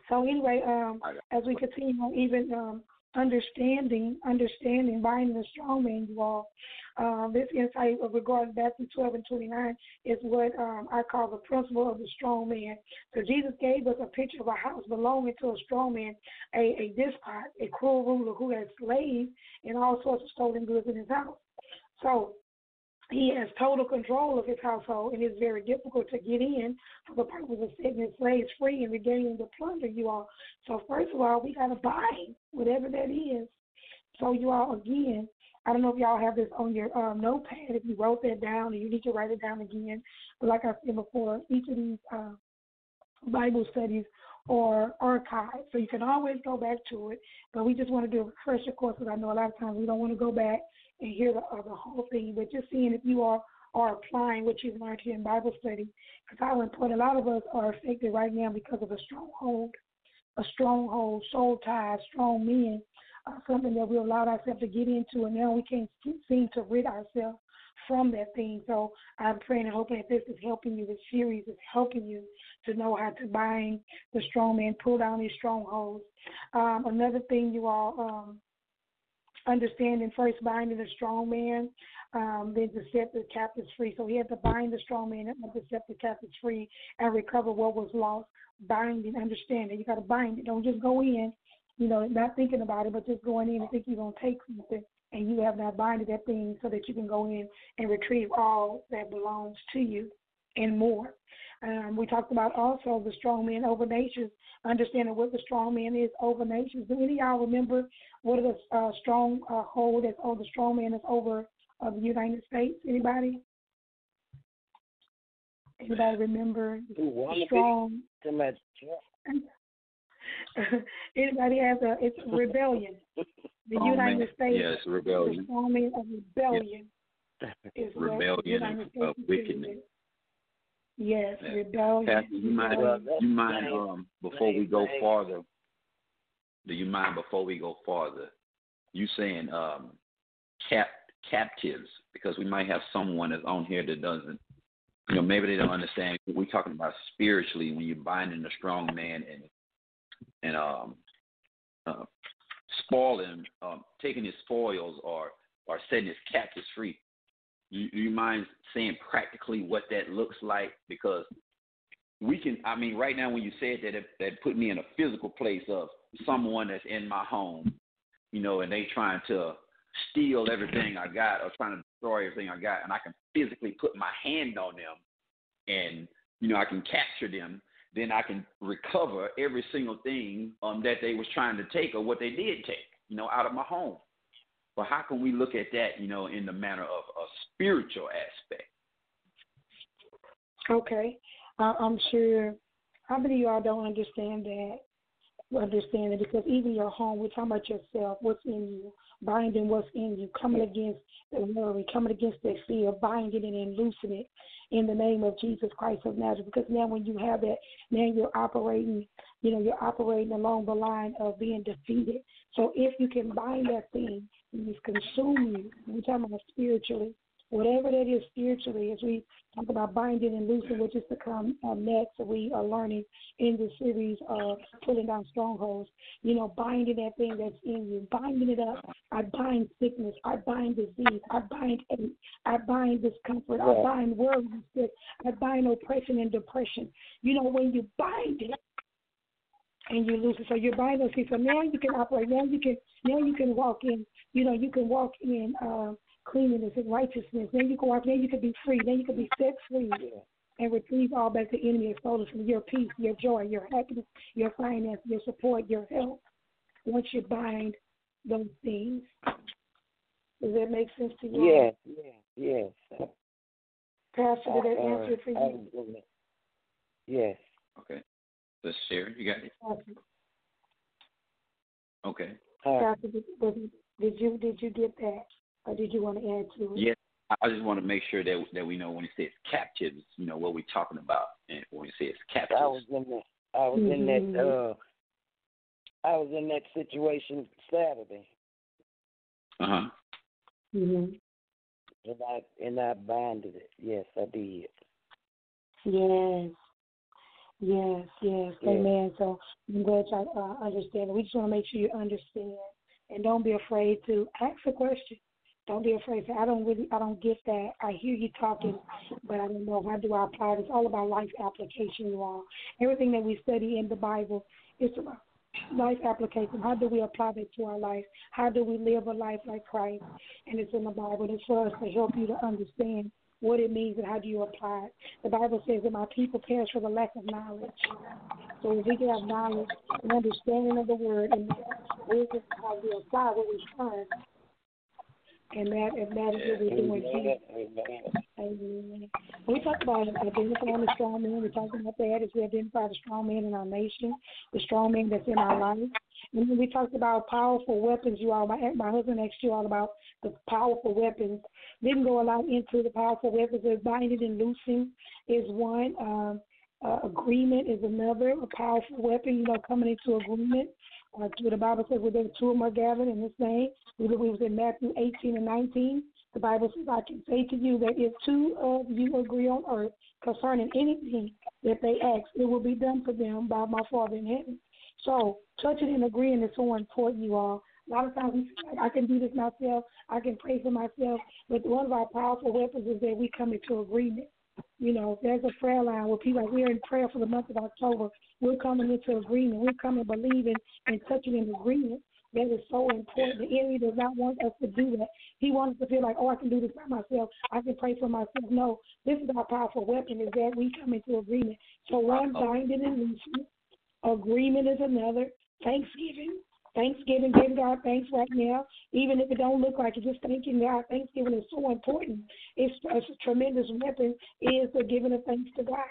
So anyway, um, as we continue on even um, understanding, understanding, binding the strong man, you all, um, this insight regarding Matthew twelve and twenty-nine is what um, I call the principle of the strong man. So Jesus gave us a picture of a house belonging to a strong man, a, a despot, a cruel ruler who had slaves and all sorts of stolen goods in his house. So he has total control of his household, and it's very difficult to get in for the purpose of setting his slaves free and regaining the plunder, you all. So first of all, we got to bind whatever that is. So you all, again, I don't know if y'all have this on your um, notepad, if you wrote that down, or you need to write it down again. But like I said before, each of these uh, Bible studies or archives, so you can always go back to it. But we just want to do a refresher course, because I know a lot of times we don't want to go back and hear the, uh, the whole thing, but just seeing if you are, are applying what you've learned here in Bible study. Because how important, a lot of us are affected right now because of a stronghold, a stronghold, soul ties, strong men, uh, something that we allowed ourselves to get into, and now we can't seem to rid ourselves from that thing. So I'm praying and hoping that this is helping you, this series is helping you to know how to bind the strong man, pull down these strongholds. Um, another thing you all um, understanding, first binding the strong man, um, then to set the captives free. So he had to bind the strong man and to set the captives free and recover what was lost. Binding, understanding. You got to bind it. Don't just go in, you know, not thinking about it, but just going in and think you're going to take something, and you have not binded that thing so that you can go in and retrieve all that belongs to you and more. Um, we talked about also the strong man over nations, understanding what the strong man is over nations. Do any of y'all remember what is the uh, strong uh, hold that's over the strong man that's over uh, the United States? Anybody? Anybody remember the strong? Anybody has a? It's rebellion. The strong United man. States. Yes, rebellion. The strong man of rebellion. Yes. Is rebellion of, of wickedness. Yes, rebellion. Pastor, you mind? You mind? Um, before we go farther, do you mind before we go farther? You saying um, cap captives, because we might have someone that's on here that doesn't. You know, maybe they don't understand. We're talking about spiritually when you're binding the strong man and and um, uh, spoiling, um, taking his spoils or or setting his captives free. You, you mind saying practically what that looks like? Because we can, I mean, right now when you said that, it, that put me in a physical place of someone that's in my home, you know, and they trying to steal everything I got or trying to destroy everything I got, and I can physically put my hand on them and, you know, I can capture them, then I can recover every single thing um, that they was trying to take or what they did take, you know, out of my home. But how can we look at that, you know, in the manner of a spiritual aspect? Okay. Uh, I'm sure, how many of y'all don't understand that? Understand it, because even your home, we're talking about yourself, what's in you, binding what's in you, coming against the worry, coming against that fear, binding it and loosening it in the name of Jesus Christ of Nazareth. Because now when you have that, now you're operating, you know, you're operating along the line of being defeated. So if you can bind that thing, and it's consume you, we're talking about spiritually, whatever that is spiritually, as we talk about binding and loosing, which is to come uh, next, that we are learning in this series of pulling down strongholds, you know, binding that thing that's in you, binding it up. I bind sickness. I bind disease. I bind ache. I bind discomfort. I bind worry. I bind oppression and depression. You know, when you bind it, and you lose it. So you're buying those things. So now you can operate. Now you can now you can walk in, you know, you can walk in uh, cleanliness and righteousness. Then you can walk, then you can be free. Then you can be set free and retrieve all back the enemy has stolen from your peace, your joy, your happiness, your finance, your support, your health. Once you bind those things. Does that make sense to you? Yes, yes, yes. Pastor, did that answer it for you? Uh, yes. Okay. Let's share. You got it? Okay. Pastor, did, did you did you get that, or did you want to add to it? Yes. I just want to make sure that that we know when it says captives, you know what we're talking about, and when it says captives. I was in that. I was mm-hmm. in that. Uh, I was in that situation Saturday. Uh huh. Mhm. And I and I binded it. Yes, I did. Yes. Yes, yes, Yeah. amen. So I'm glad y'all uh, understand. We just want to make sure you understand, and don't be afraid to ask a question. Don't be afraid. Say, I don't really, I don't get that. I hear you talking, but I don't know how do I apply it. It's all about life application, you all. Everything that we study in the Bible is about life application. How do we apply that to our life? How do we live a life like Christ? And it's in the Bible. It's for us to help you to understand what it means and how do you apply it. The Bible says that my people perish for the lack of knowledge. So if we can have knowledge and understanding of the word, and this is how we apply what we learn, and that and that is what we're doing here. Amen. We talked about identifying the strong man. We talked about that as we identify the strong man in our nation, the strong man that's in our life. And then we talked about powerful weapons. You all, my, my husband asked you all about the powerful weapons. Didn't go a lot into the powerful weapons. There's binding and loosing is one. Um, uh, agreement is another. A powerful weapon, you know, coming into agreement. Uh, the Bible says where there two or more gathered in His name. We was in Matthew eighteen and nineteen. The Bible says, I can say to you that if two of you agree on earth concerning anything that they ask, it will be done for them by my Father in heaven. So touching and agreeing is so important, you all. A lot of times we feel like I can do this myself, I can pray for myself, but one of our powerful weapons is that we come into agreement. You know, there's a prayer line where people, like we're in prayer for the month of October, we're coming into agreement. We're coming believing and touching in agreement. That is so important. The enemy does not want us to do that. He wants us to feel like, oh, I can do this by myself. I can pray for myself. No, this is our powerful weapon, is that we come into agreement. So one, binding and loosing. Agreement is another. Thanksgiving. Thanksgiving, giving God thanks right now, even if it don't look like it, just thanking God. Thanksgiving is so important. It's, it's a tremendous weapon, is the giving of thanks to God.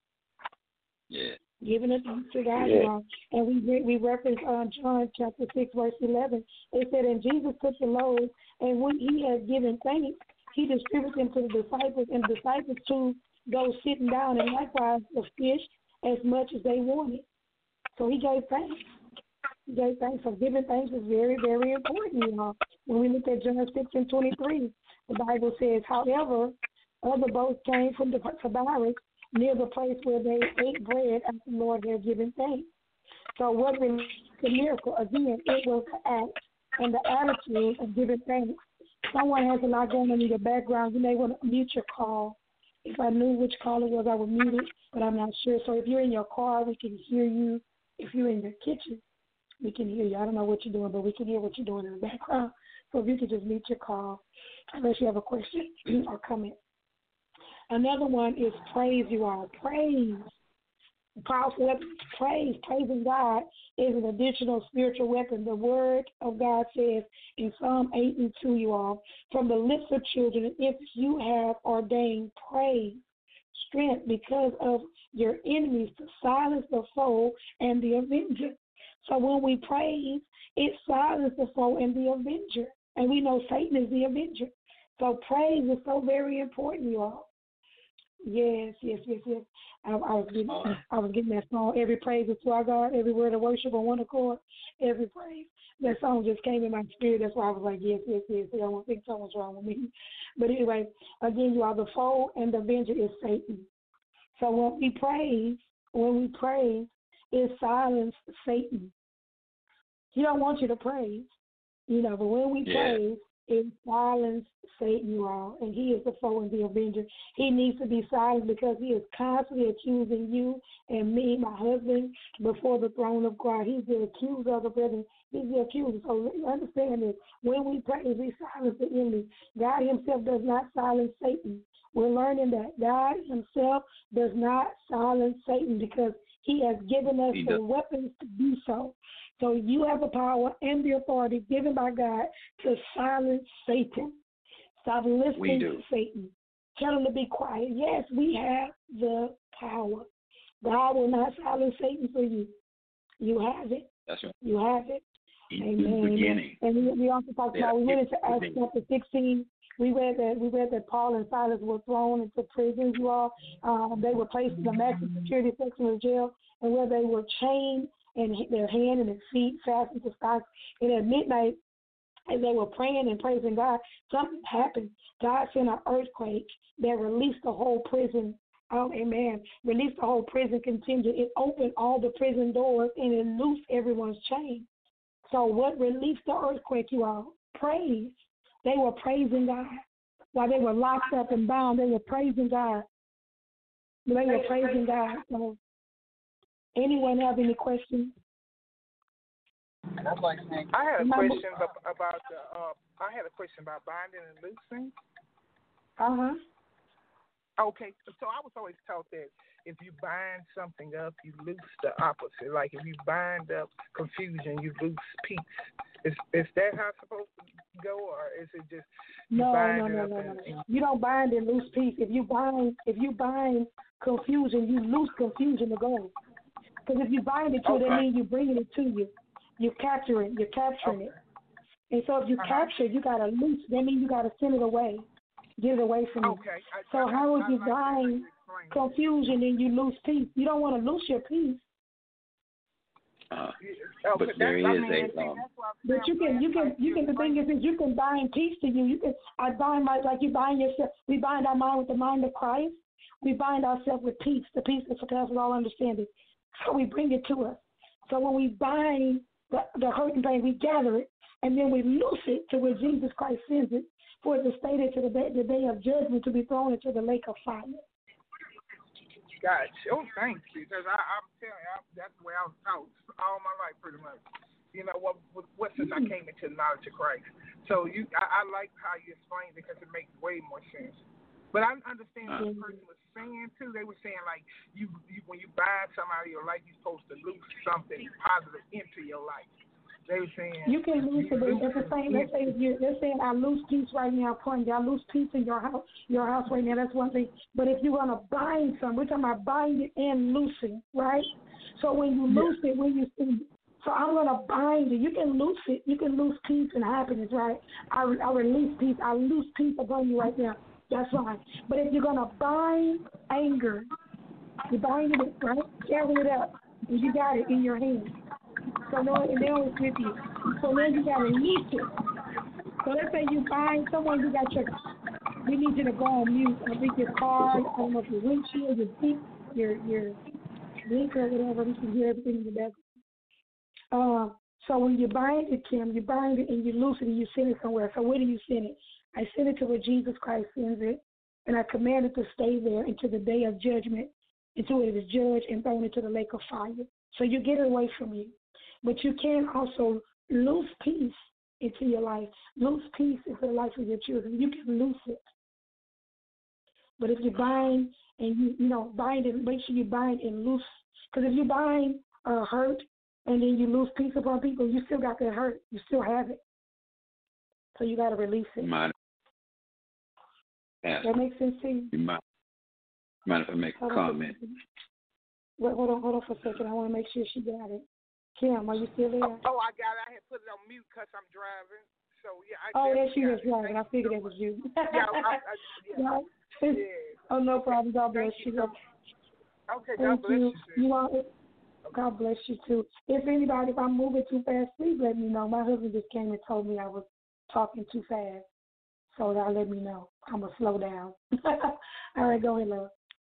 Yeah. Giving a thanks to God, Yeah. you know. And we we reference uh, John chapter six, verse eleven. It said, and Jesus took the loaves, and when he had given thanks, he distributed them to the disciples, and the disciples to those sitting down, and likewise the fish as much as they wanted. So he gave thanks. He gave thanks. So giving thanks is very, very important, you know. When we look at John six and twenty-three, the Bible says, however, other boats came from the Tiberias, near the place where they ate bread after the Lord had given thanks. So what was the miracle? Again, it was the act and the attitude of giving thanks. Someone has a lot going on in your background. You may want to mute your call. If I knew which call it was, I would mute it, but I'm not sure. So if you're in your car, we can hear you. If you're in your kitchen, we can hear you. I don't know what you're doing, but we can hear what you're doing in the background. So if you could just mute your call, unless you have a question or comment. Another one is praise, you all. Praise. Powerful weapon. Praise. Praising God is an additional spiritual weapon. The word of God says in Psalm eight and two, you all, from the lips of children, if you have ordained praise, strength because of your enemies to silence the foe and the avenger. So when we praise, it silences the foe and the avenger. And we know Satan is the avenger. So praise is so very important, you all. Yes, yes, yes, yes. I, I was getting, I was getting that song. Every praise is to our God. Every word of worship on one accord. Every praise. That song just came in my spirit. That's why I was like, yes, yes, yes. I don't think something's wrong with me. But anyway, again, you are the foe and the avenger is Satan. So when we praise, when we praise, it silences Satan. He don't want you to praise, you know. But when we Yeah. praise, it silences Satan, you all, and he is the foe and the avenger. He needs to be silent because he is constantly accusing you and me, my husband, before the throne of God. He's the accuser of the brethren. He's the accuser. So understand this. When we praise, we silence the enemy. God himself does not silence Satan. We're learning that God himself does not silence Satan because he has given us He the does. weapons to do so. So you have the power and the authority given by God to silence Satan. Stop listening to Satan. Tell him to be quiet. Yes, we have the power. God will not silence Satan for you. You have it. That's right. You have it. In Amen. the beginning. And we, we also talked Yeah, about, we went into yeah, Acts chapter sixteen. We read that we read that Paul and Silas were thrown into prison, you all. Um, they were placed in the maximum security section of jail, and where they were chained and their hand and their feet fastened to stocks. And at midnight, as they were praying and praising God, something happened. God sent an earthquake that released the whole prison Oh, amen. Release the whole prison contingent. It opened all the prison doors and it loosed everyone's chain. So what released the earthquake, you all? Praise. They were praising God. While they were locked up and bound, they were praising God. They were praising God. So, anyone have any questions? I had a question about, about the. Uh, I had a question about binding and loosing. Uh huh. Okay, so I was always taught that if you bind something up, you loose the opposite. Like if you bind up confusion, you loose peace. Is is that how it's supposed to go, or is it just you no, bind no, it no, up no, and, no, no. You don't bind and loose peace. If you bind, if you bind confusion, you loose confusion to go. Because if you bind it to okay. it, that means you're bringing it to you. You're capturing. You're capturing okay. it. And so if you uh-huh. capture it, you gotta loose. That means you gotta send it away. Get it away from you. Okay. I, so I, how would I, you I bind like confusion and you lose peace? You don't want to lose your peace. Uh, oh, but there is I mean, a. see, Um, but you can, you can, you can. The thing is, is you can bind peace to you. You can. I bind my like you bind yourself. We bind our mind with the mind of Christ. We bind ourselves with peace, the peace that surpasses all understanding. So we bring it to us. So when we bind the the hurt and pain, we gather it, and then we loose it to where Jesus Christ sends it for it to stay there to the day, the day of judgment, to be thrown into the lake of fire. Gotcha. Oh, thank you. Because I, I'm telling you, I, that's the way I was taught all my life, pretty much. You know, what, what, what since I came into the knowledge of Christ. So you, I, I like how you explained it because it makes way more sense. But I understand what the person was saying too. They were saying like, you, you when you bind somebody in your life, you're supposed to lose something positive into your life. They were saying you can lose it. It's the same. Let's say if you, they're saying I lose peace right now, pointing. I lose peace in your house, your house right now. That's one thing. But if you're gonna bind something, we're talking about binding and loosing, right? So when you loose it, when you see, so I'm gonna bind it. You can loose it. You can lose peace and happiness, right? I, I release peace. I lose peace upon you right now. That's fine. But if you're gonna bind anger, you bind it, right? Carry it up, and you got it in your hand. So now, now it's with you. So now you got to loose it. So let's say you find someone you got your, we need you to go on mute. I think your car, I don't know if your windshield, your beep, your your blinker or whatever, we can hear everything in the back. Uh, so when you bind it, Kim, you bind it and you loose it and you send it somewhere. So where do you send it? I send it to where Jesus Christ sends it, and I command it to stay there until the day of judgment, until it is judged and thrown into the lake of fire. So you get it away from you. But you can also lose peace into your life, lose peace into the life of your children. You can lose it. But if you bind and you, you know, bind and make sure you bind and loose. Because if you bind uh, hurt and then you lose peace upon people, you still got that hurt. You still have it. So you got to release it. Mind, that makes sense to you? You mind, mind if I make a hold comment? Wait, hold on, hold on for a second. I want to make sure she got it. Kim, are you still there? Oh, oh I got it. I had put it on mute because I'm driving. So, yeah, I Oh, yes, she was it. driving. I figured it was you. yeah, I, I, yeah. yeah. Oh, no problem. God bless Thank you. you. Okay, Thank God bless you. you. You are, God bless you, too. If anybody, if I'm moving too fast, please let me know. My husband just came and told me I was talking too fast. So that'll let me know. I'm going to slow down. All right, go ahead, love.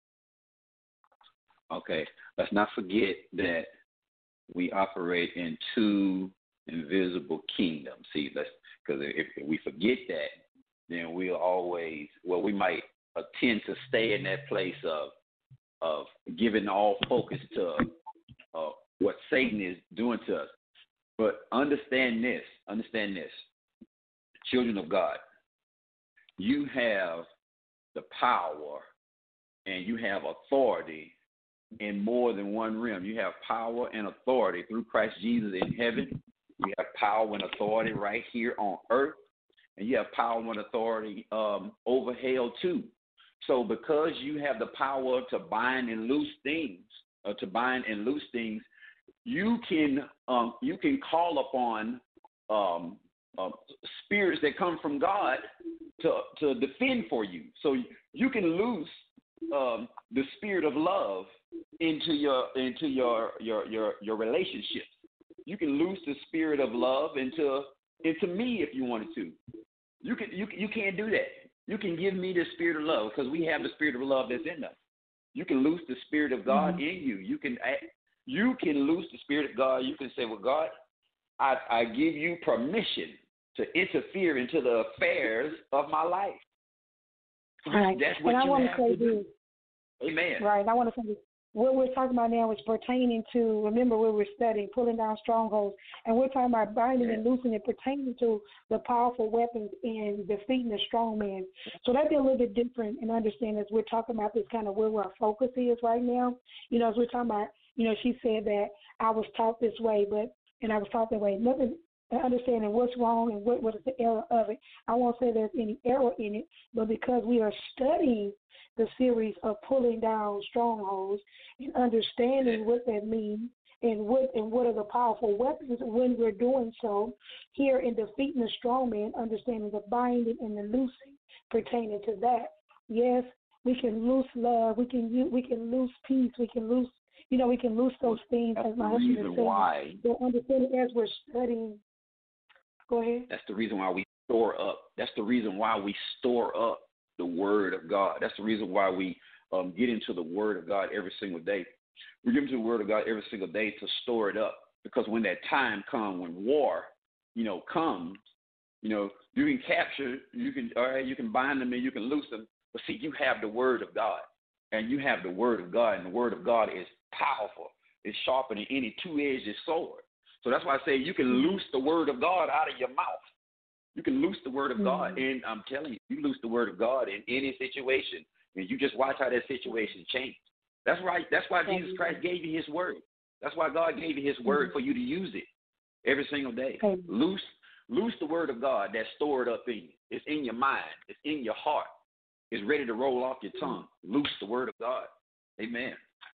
Okay. Let's not forget that we operate in two invisible kingdoms. See, let's because if, if we forget that, then we'll always well, we might uh, tend to stay in that place of of giving all focus to uh, what Satan is doing to us. But understand this, understand this, children of God, you have the power and you have authority in more than one realm. You have power and authority through Christ Jesus in heaven. You have power and authority right here on earth. And you have power and authority um, over hell too. So because you have the power to bind and loose things, uh, to bind and loose things, you can um, you can call upon um, uh, spirits that come from God to to defend for you. So you can loose um, the spirit of love into your into your your your your relationships. You can lose the spirit of love into into me if you wanted to. You can you you can't do that. You can give me the spirit of love because we have the spirit of love that's in us. You can loose the Spirit of God Mm-hmm. in you. You can you can loose the Spirit of God. You can say, well, God, I, I give you permission to interfere into the affairs of my life. Right. That's what and I you want have to say to do. this. Amen. Right. And I want to say this. What we're talking about now is pertaining to, remember, we were studying, pulling down strongholds, and we're talking about binding and loosing it pertaining to the powerful weapons in defeating the strong man. So that'd be a little bit different in understanding as we're talking about this kind of where our focus is right now. You know, as we're talking about, you know, she said that I was taught this way, but, and I was taught that way. Nothing, understanding what's wrong and what, what is the error of it. I won't say there's any error in it, but because we are studying the series of pulling down strongholds and understanding what that means and what and what are the powerful weapons when we're doing so here in defeating the strong man, understanding the binding and the loosing pertaining to that. Yes, we can loose love, we can we can loose peace, we can loose you know we can loose those things. That's as my the husband reason is saying. why. But understanding as we're studying. Go ahead. That's the reason why we store up. That's the reason why we store up the Word of God. That's the reason why we um, get into the Word of God every single day. We get into the Word of God every single day to store it up, because when that time comes, when war, you know, comes, you know, you can capture, you can, all right, you can bind them and you can loose them, but see, you have the Word of God, and you have the Word of God, and the Word of God is powerful. It's sharper than any two-edged sword. So that's why I say you can loose the Word of God out of your mouth. You can loose the Word of God, Mm-hmm. and I'm telling you, you loose the Word of God in any situation, and you just watch how that situation changes. That's right. That's why Jesus Christ gave you His Word. That's why God gave you His Word, for you to use it every single day. Loose, loose the Word of God that's stored up in you. It's in your mind. It's in your heart. It's ready to roll off your tongue. Loose the Word of God. Amen.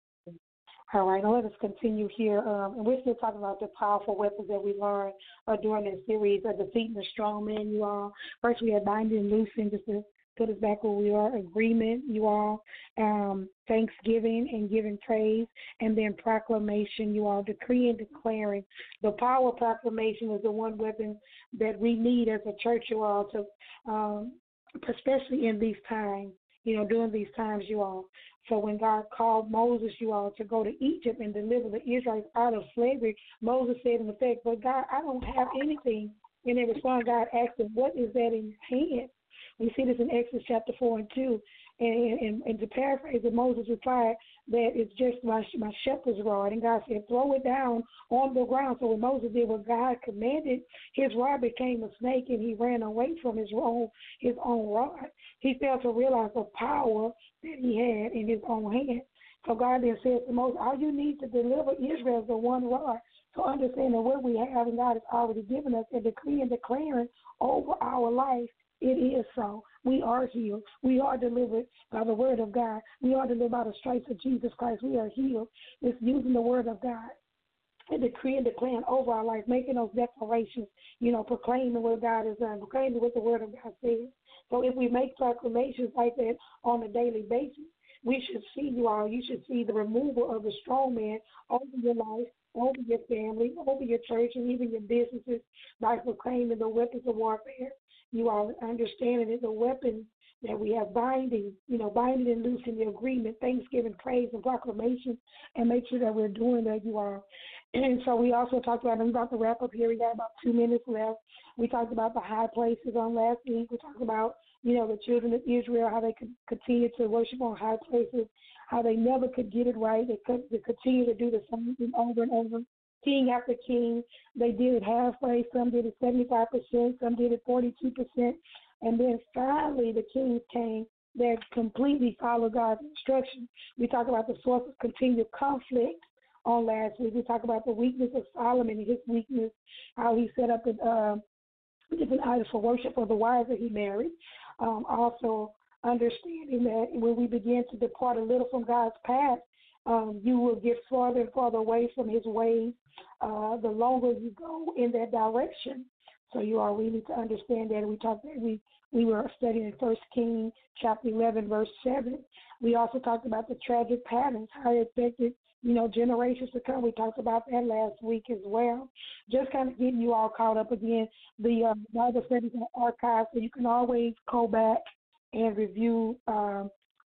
All right, now let us continue here. Um, and we're still talking about the powerful weapons that we learned uh, during this series of defeating the strong man, you all. First, we had binding and loosing, just to put us back where we are, agreement, you all, um, thanksgiving and giving praise, and then proclamation, you all, decreeing, declaring. The power of proclamation is the one weapon that we need as a church, you all, to, um, especially in these times, you know, during these times, you all. So when God called Moses, you all, to go to Egypt and deliver the Israelites out of slavery, Moses said in effect, but God, I don't have anything. And in response, God asked him, what is that in your hand? We see this in Exodus chapter four and two. And, and, and to paraphrase it, Moses replied that it's just my, my shepherd's rod. And God said, throw it down on the ground. So when Moses did what God commanded, his rod became a snake, and he ran away from his own, his own rod. He failed to realize the power that he had in his own hand. So God then said to Moses, all you need to deliver Israel is the one rod. So understanding what we have and God has already given us and decree and declaring over our life, it is so. We are healed. We are delivered by the word of God. We are delivered by the stripes of Jesus Christ. We are healed. It's using the word of God and decree and declaring over our life, making those declarations, you know, proclaiming what God has done, proclaiming what the word of God says. So if we make proclamations like that on a daily basis, we should see, you all, you should see the removal of the strong man over your life, over your family, over your church, and even your businesses by proclaiming the weapons of warfare. You all understanding that the weapons that we have binding, you know, binding and loosing the agreement, thanksgiving, praise, and proclamation, and make sure that we're doing that, you all. And so we also talked about, I'm about to wrap up here, we got about two minutes left. We talked about the high places on last week. We talked about, you know, the children of Israel, how they could continue to worship on high places, how they never could get it right. They could they continue to do the same thing over and over. King after king, they did it halfway. Some did it seventy-five percent, some did it forty-two percent. And then finally the kings came that completely followed God's instructions. We talked about the source of continued conflict on last week. We talked about the weakness of Solomon and his weakness, how he set up a, uh, different idols for worship for the wives that he married. Um, also understanding that when we begin to depart a little from God's path, um, you will get farther and farther away from his ways uh, the longer you go in that direction. So you all really need to understand that. We talked that we, we were studying in First Kings chapter eleven, verse seven. We also talked about the tragic patterns, how it affected, you know, generations to come. We talked about that last week as well. Just kind of getting you all caught up again. The uh, Bible studies in the archive, so you can always go back and review um,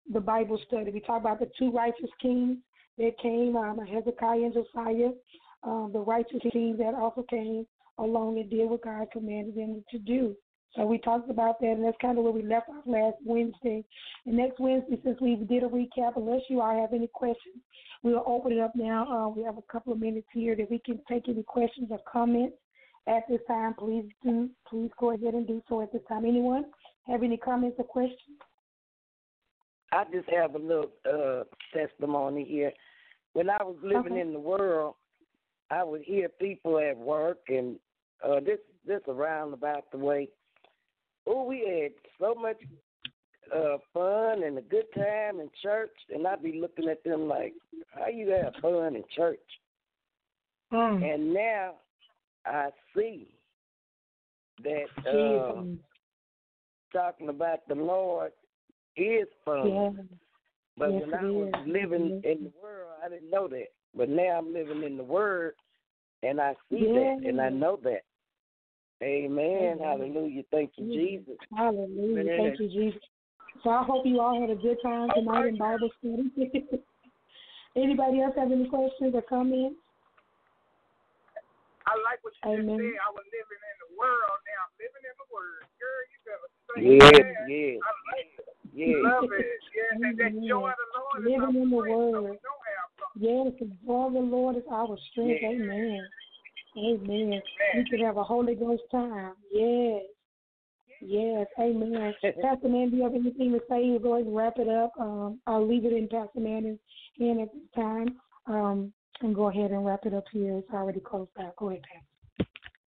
the Bible study. We talked about the two righteous kings that came, um, Hezekiah and Josiah, um, the righteous kings that also came along and did what God commanded them to do. So we talked about that, and that's kind of where we left off last Wednesday. And next Wednesday, since we did a recap, unless you all have any questions, we'll open it up now. Uh, we have a couple of minutes here that we can take any questions or comments at this time. Please do, please go ahead and do so at this time. Anyone have any comments or questions? I just have a little uh, testimony here. When I was living Okay. in the world, I would hear people at work, and uh, this this around about the way. Oh, we had so much uh, fun and a good time in church, and I'd be looking at them like, how you have fun in church? Mm. And now I see that uh, Jesus. talking about the Lord is fun. Yeah. But Yes, when it I was is. living Yes. in the world, I didn't know that. But now I'm living in the Word, and I see Yeah. that, and I know that. Amen. Amen. Hallelujah. Thank you, Jesus. Hallelujah. Amen. Thank you, Jesus. So I hope you all had a good time tonight in Bible study. Anybody else have any questions or comments? I like what you Amen. just said. I was living in the world now. Living in the Word. Girl, you better say Yes, that. yes, I like it. yes. Love it. Yes, and that joy of the Lord is our Living in the strength, so Word. we don't have something. Yes, the joy of the Lord is our strength. Yes. Amen. Amen. We can have a Holy Ghost time. Yes. Yes. Amen. Pastor Man, do you have anything to say? We'll go ahead and wrap it up. Um, I'll leave it in Pastor Man's hand at this time um, and go ahead and wrap it up here. It's already closed out. Go ahead, Pastor.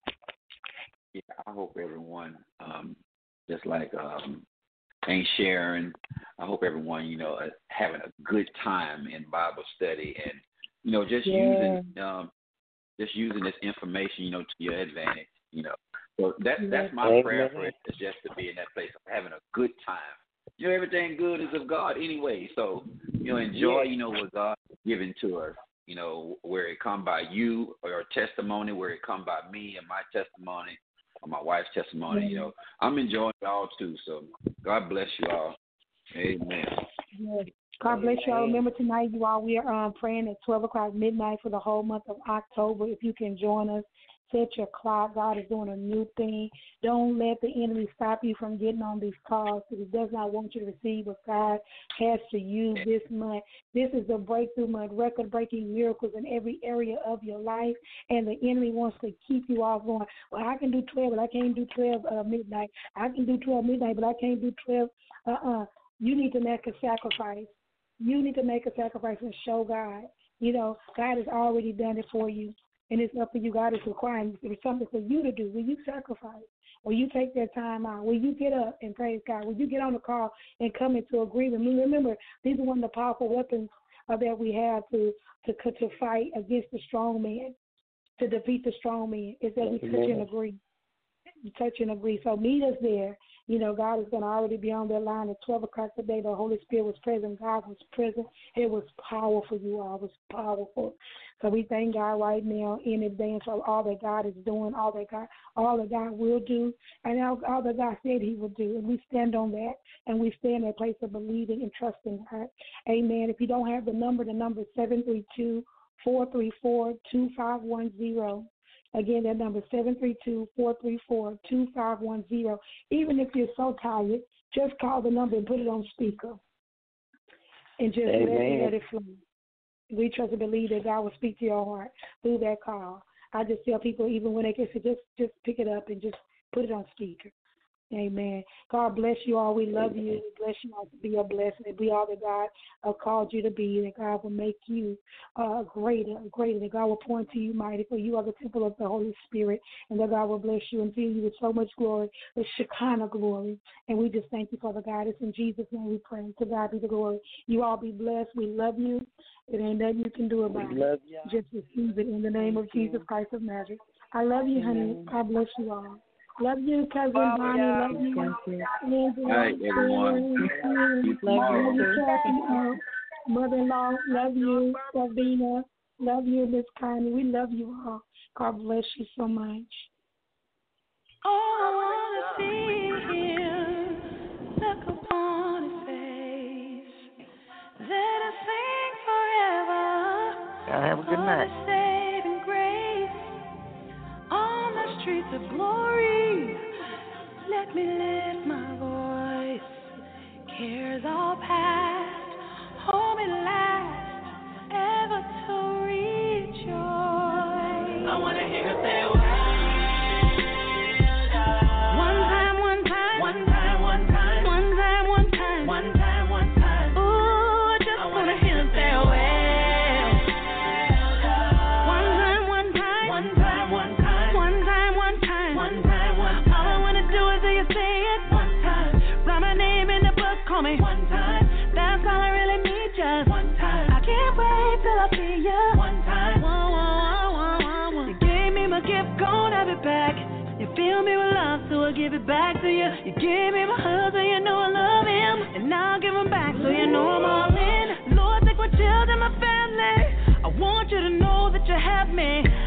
Yeah, I hope everyone, um, just like um, Aunt Sharon, I hope everyone, you know, uh, having a good time in Bible study and, you know, just Yeah. using um, just using this information, you know, to your advantage, you know. So that's that's my Amen. prayer for it, is just to be in that place of having a good time. You know, everything good is of God anyway. So, you know, enjoy, Yeah. you know, what God has given to us, you know, where it come by you or your testimony, where it come by me and my testimony or my wife's testimony, you know. I'm enjoying it all too. So God bless you all. Amen. Yes. God bless you all. Amen. Remember tonight, you all, we are um, praying at twelve o'clock midnight for the whole month of October. If you can join us, set your clock. God is doing a new thing. Don't let the enemy stop you from getting on these calls, because he does not want you to receive what God has for you this month. This is a breakthrough month, record-breaking miracles in every area of your life, and the enemy wants to keep you off going, well, I can do twelve, but I can't do twelve uh, midnight. I can do twelve midnight, but I can't do twelve. Uh-uh. You need to make a sacrifice. You need to make a sacrifice and show God. You know, God has already done it for you, and it's up to you. God is requiring it's something for you to do. Will you sacrifice? Will you take that time out? Will you get up and praise God? Will you get on the call and come into agreement? I mean, remember, these are one of the powerful weapons uh, that we have to, to to fight against the strong man, to defeat the strong man, is that we touch and agree. You touch and agree. So meet us there. You know, God is going to already be on that line at twelve o'clock today. The Holy Spirit was present. God was present. It was powerful, you all. It was powerful. So we thank God right now in advance for all that God is doing, all that God, all that God will do, and all, all that God said he will do. And we stand on that, and we stand in a place of believing and trusting God. Amen. If you don't have the number, the number is seven three two, four three four, two five one zero. Again, that number is seven three two, four three four, two five one zero. Even if you're so tired, just call the number and put it on speaker. And just let it, let it flow. We trust and believe that God will speak to your heart through that call. I just tell people, even when they get sick, just, just pick it up and just put it on speaker. Amen. God bless you all. We love you. We bless you all to be a blessing and be all that God uh, called you to be. That God will make you uh, greater, greater. That God will point to you mighty, for you are the temple of the Holy Spirit. And that God will bless you and fill you with so much glory, with Shekinah glory. And we just thank you for the God. It's in Jesus' name we pray. To God be the glory. You all be blessed. We love you. It ain't nothing you can do about We it. love you. Just receive it in the name of Jesus Christ of Nazareth. I love you, honey. God bless you all. Love you, cousin Bonnie. Love you, Angela. All right, everyone. Love you, Kathy. Mother-in-law. Love you, Savina. Love you, Miss Connie. We love you all. God bless you so much. Oh, I wanna see him, look upon his face. Let us sing forever. Y'all have a good night. Saving grace on the streets of glory. Let me lift my voice. Cares all past, hold me last, ever to rejoice. I wanna hear you say well done. One time, one time, one time, one time, one time, one time, one time, one time. Ooh, I just I wanna, wanna hear you say well done. One time, one time, one time, one time, one time, one time, one time, one time. All I wanna do is hear you say it one time. Write my name in the book, call me one time. That's all I really need, just one time. I can't wait till I see you one time. Whoa, whoa, whoa, whoa, whoa, whoa. You gave me my gift, gon' have it back. You fill me with love, so I give it back to you. You gave me my husband, you know I love him, and now I'll give him back, so you know I'm all in. Lord, take my children, my family. I want you to know that you have me.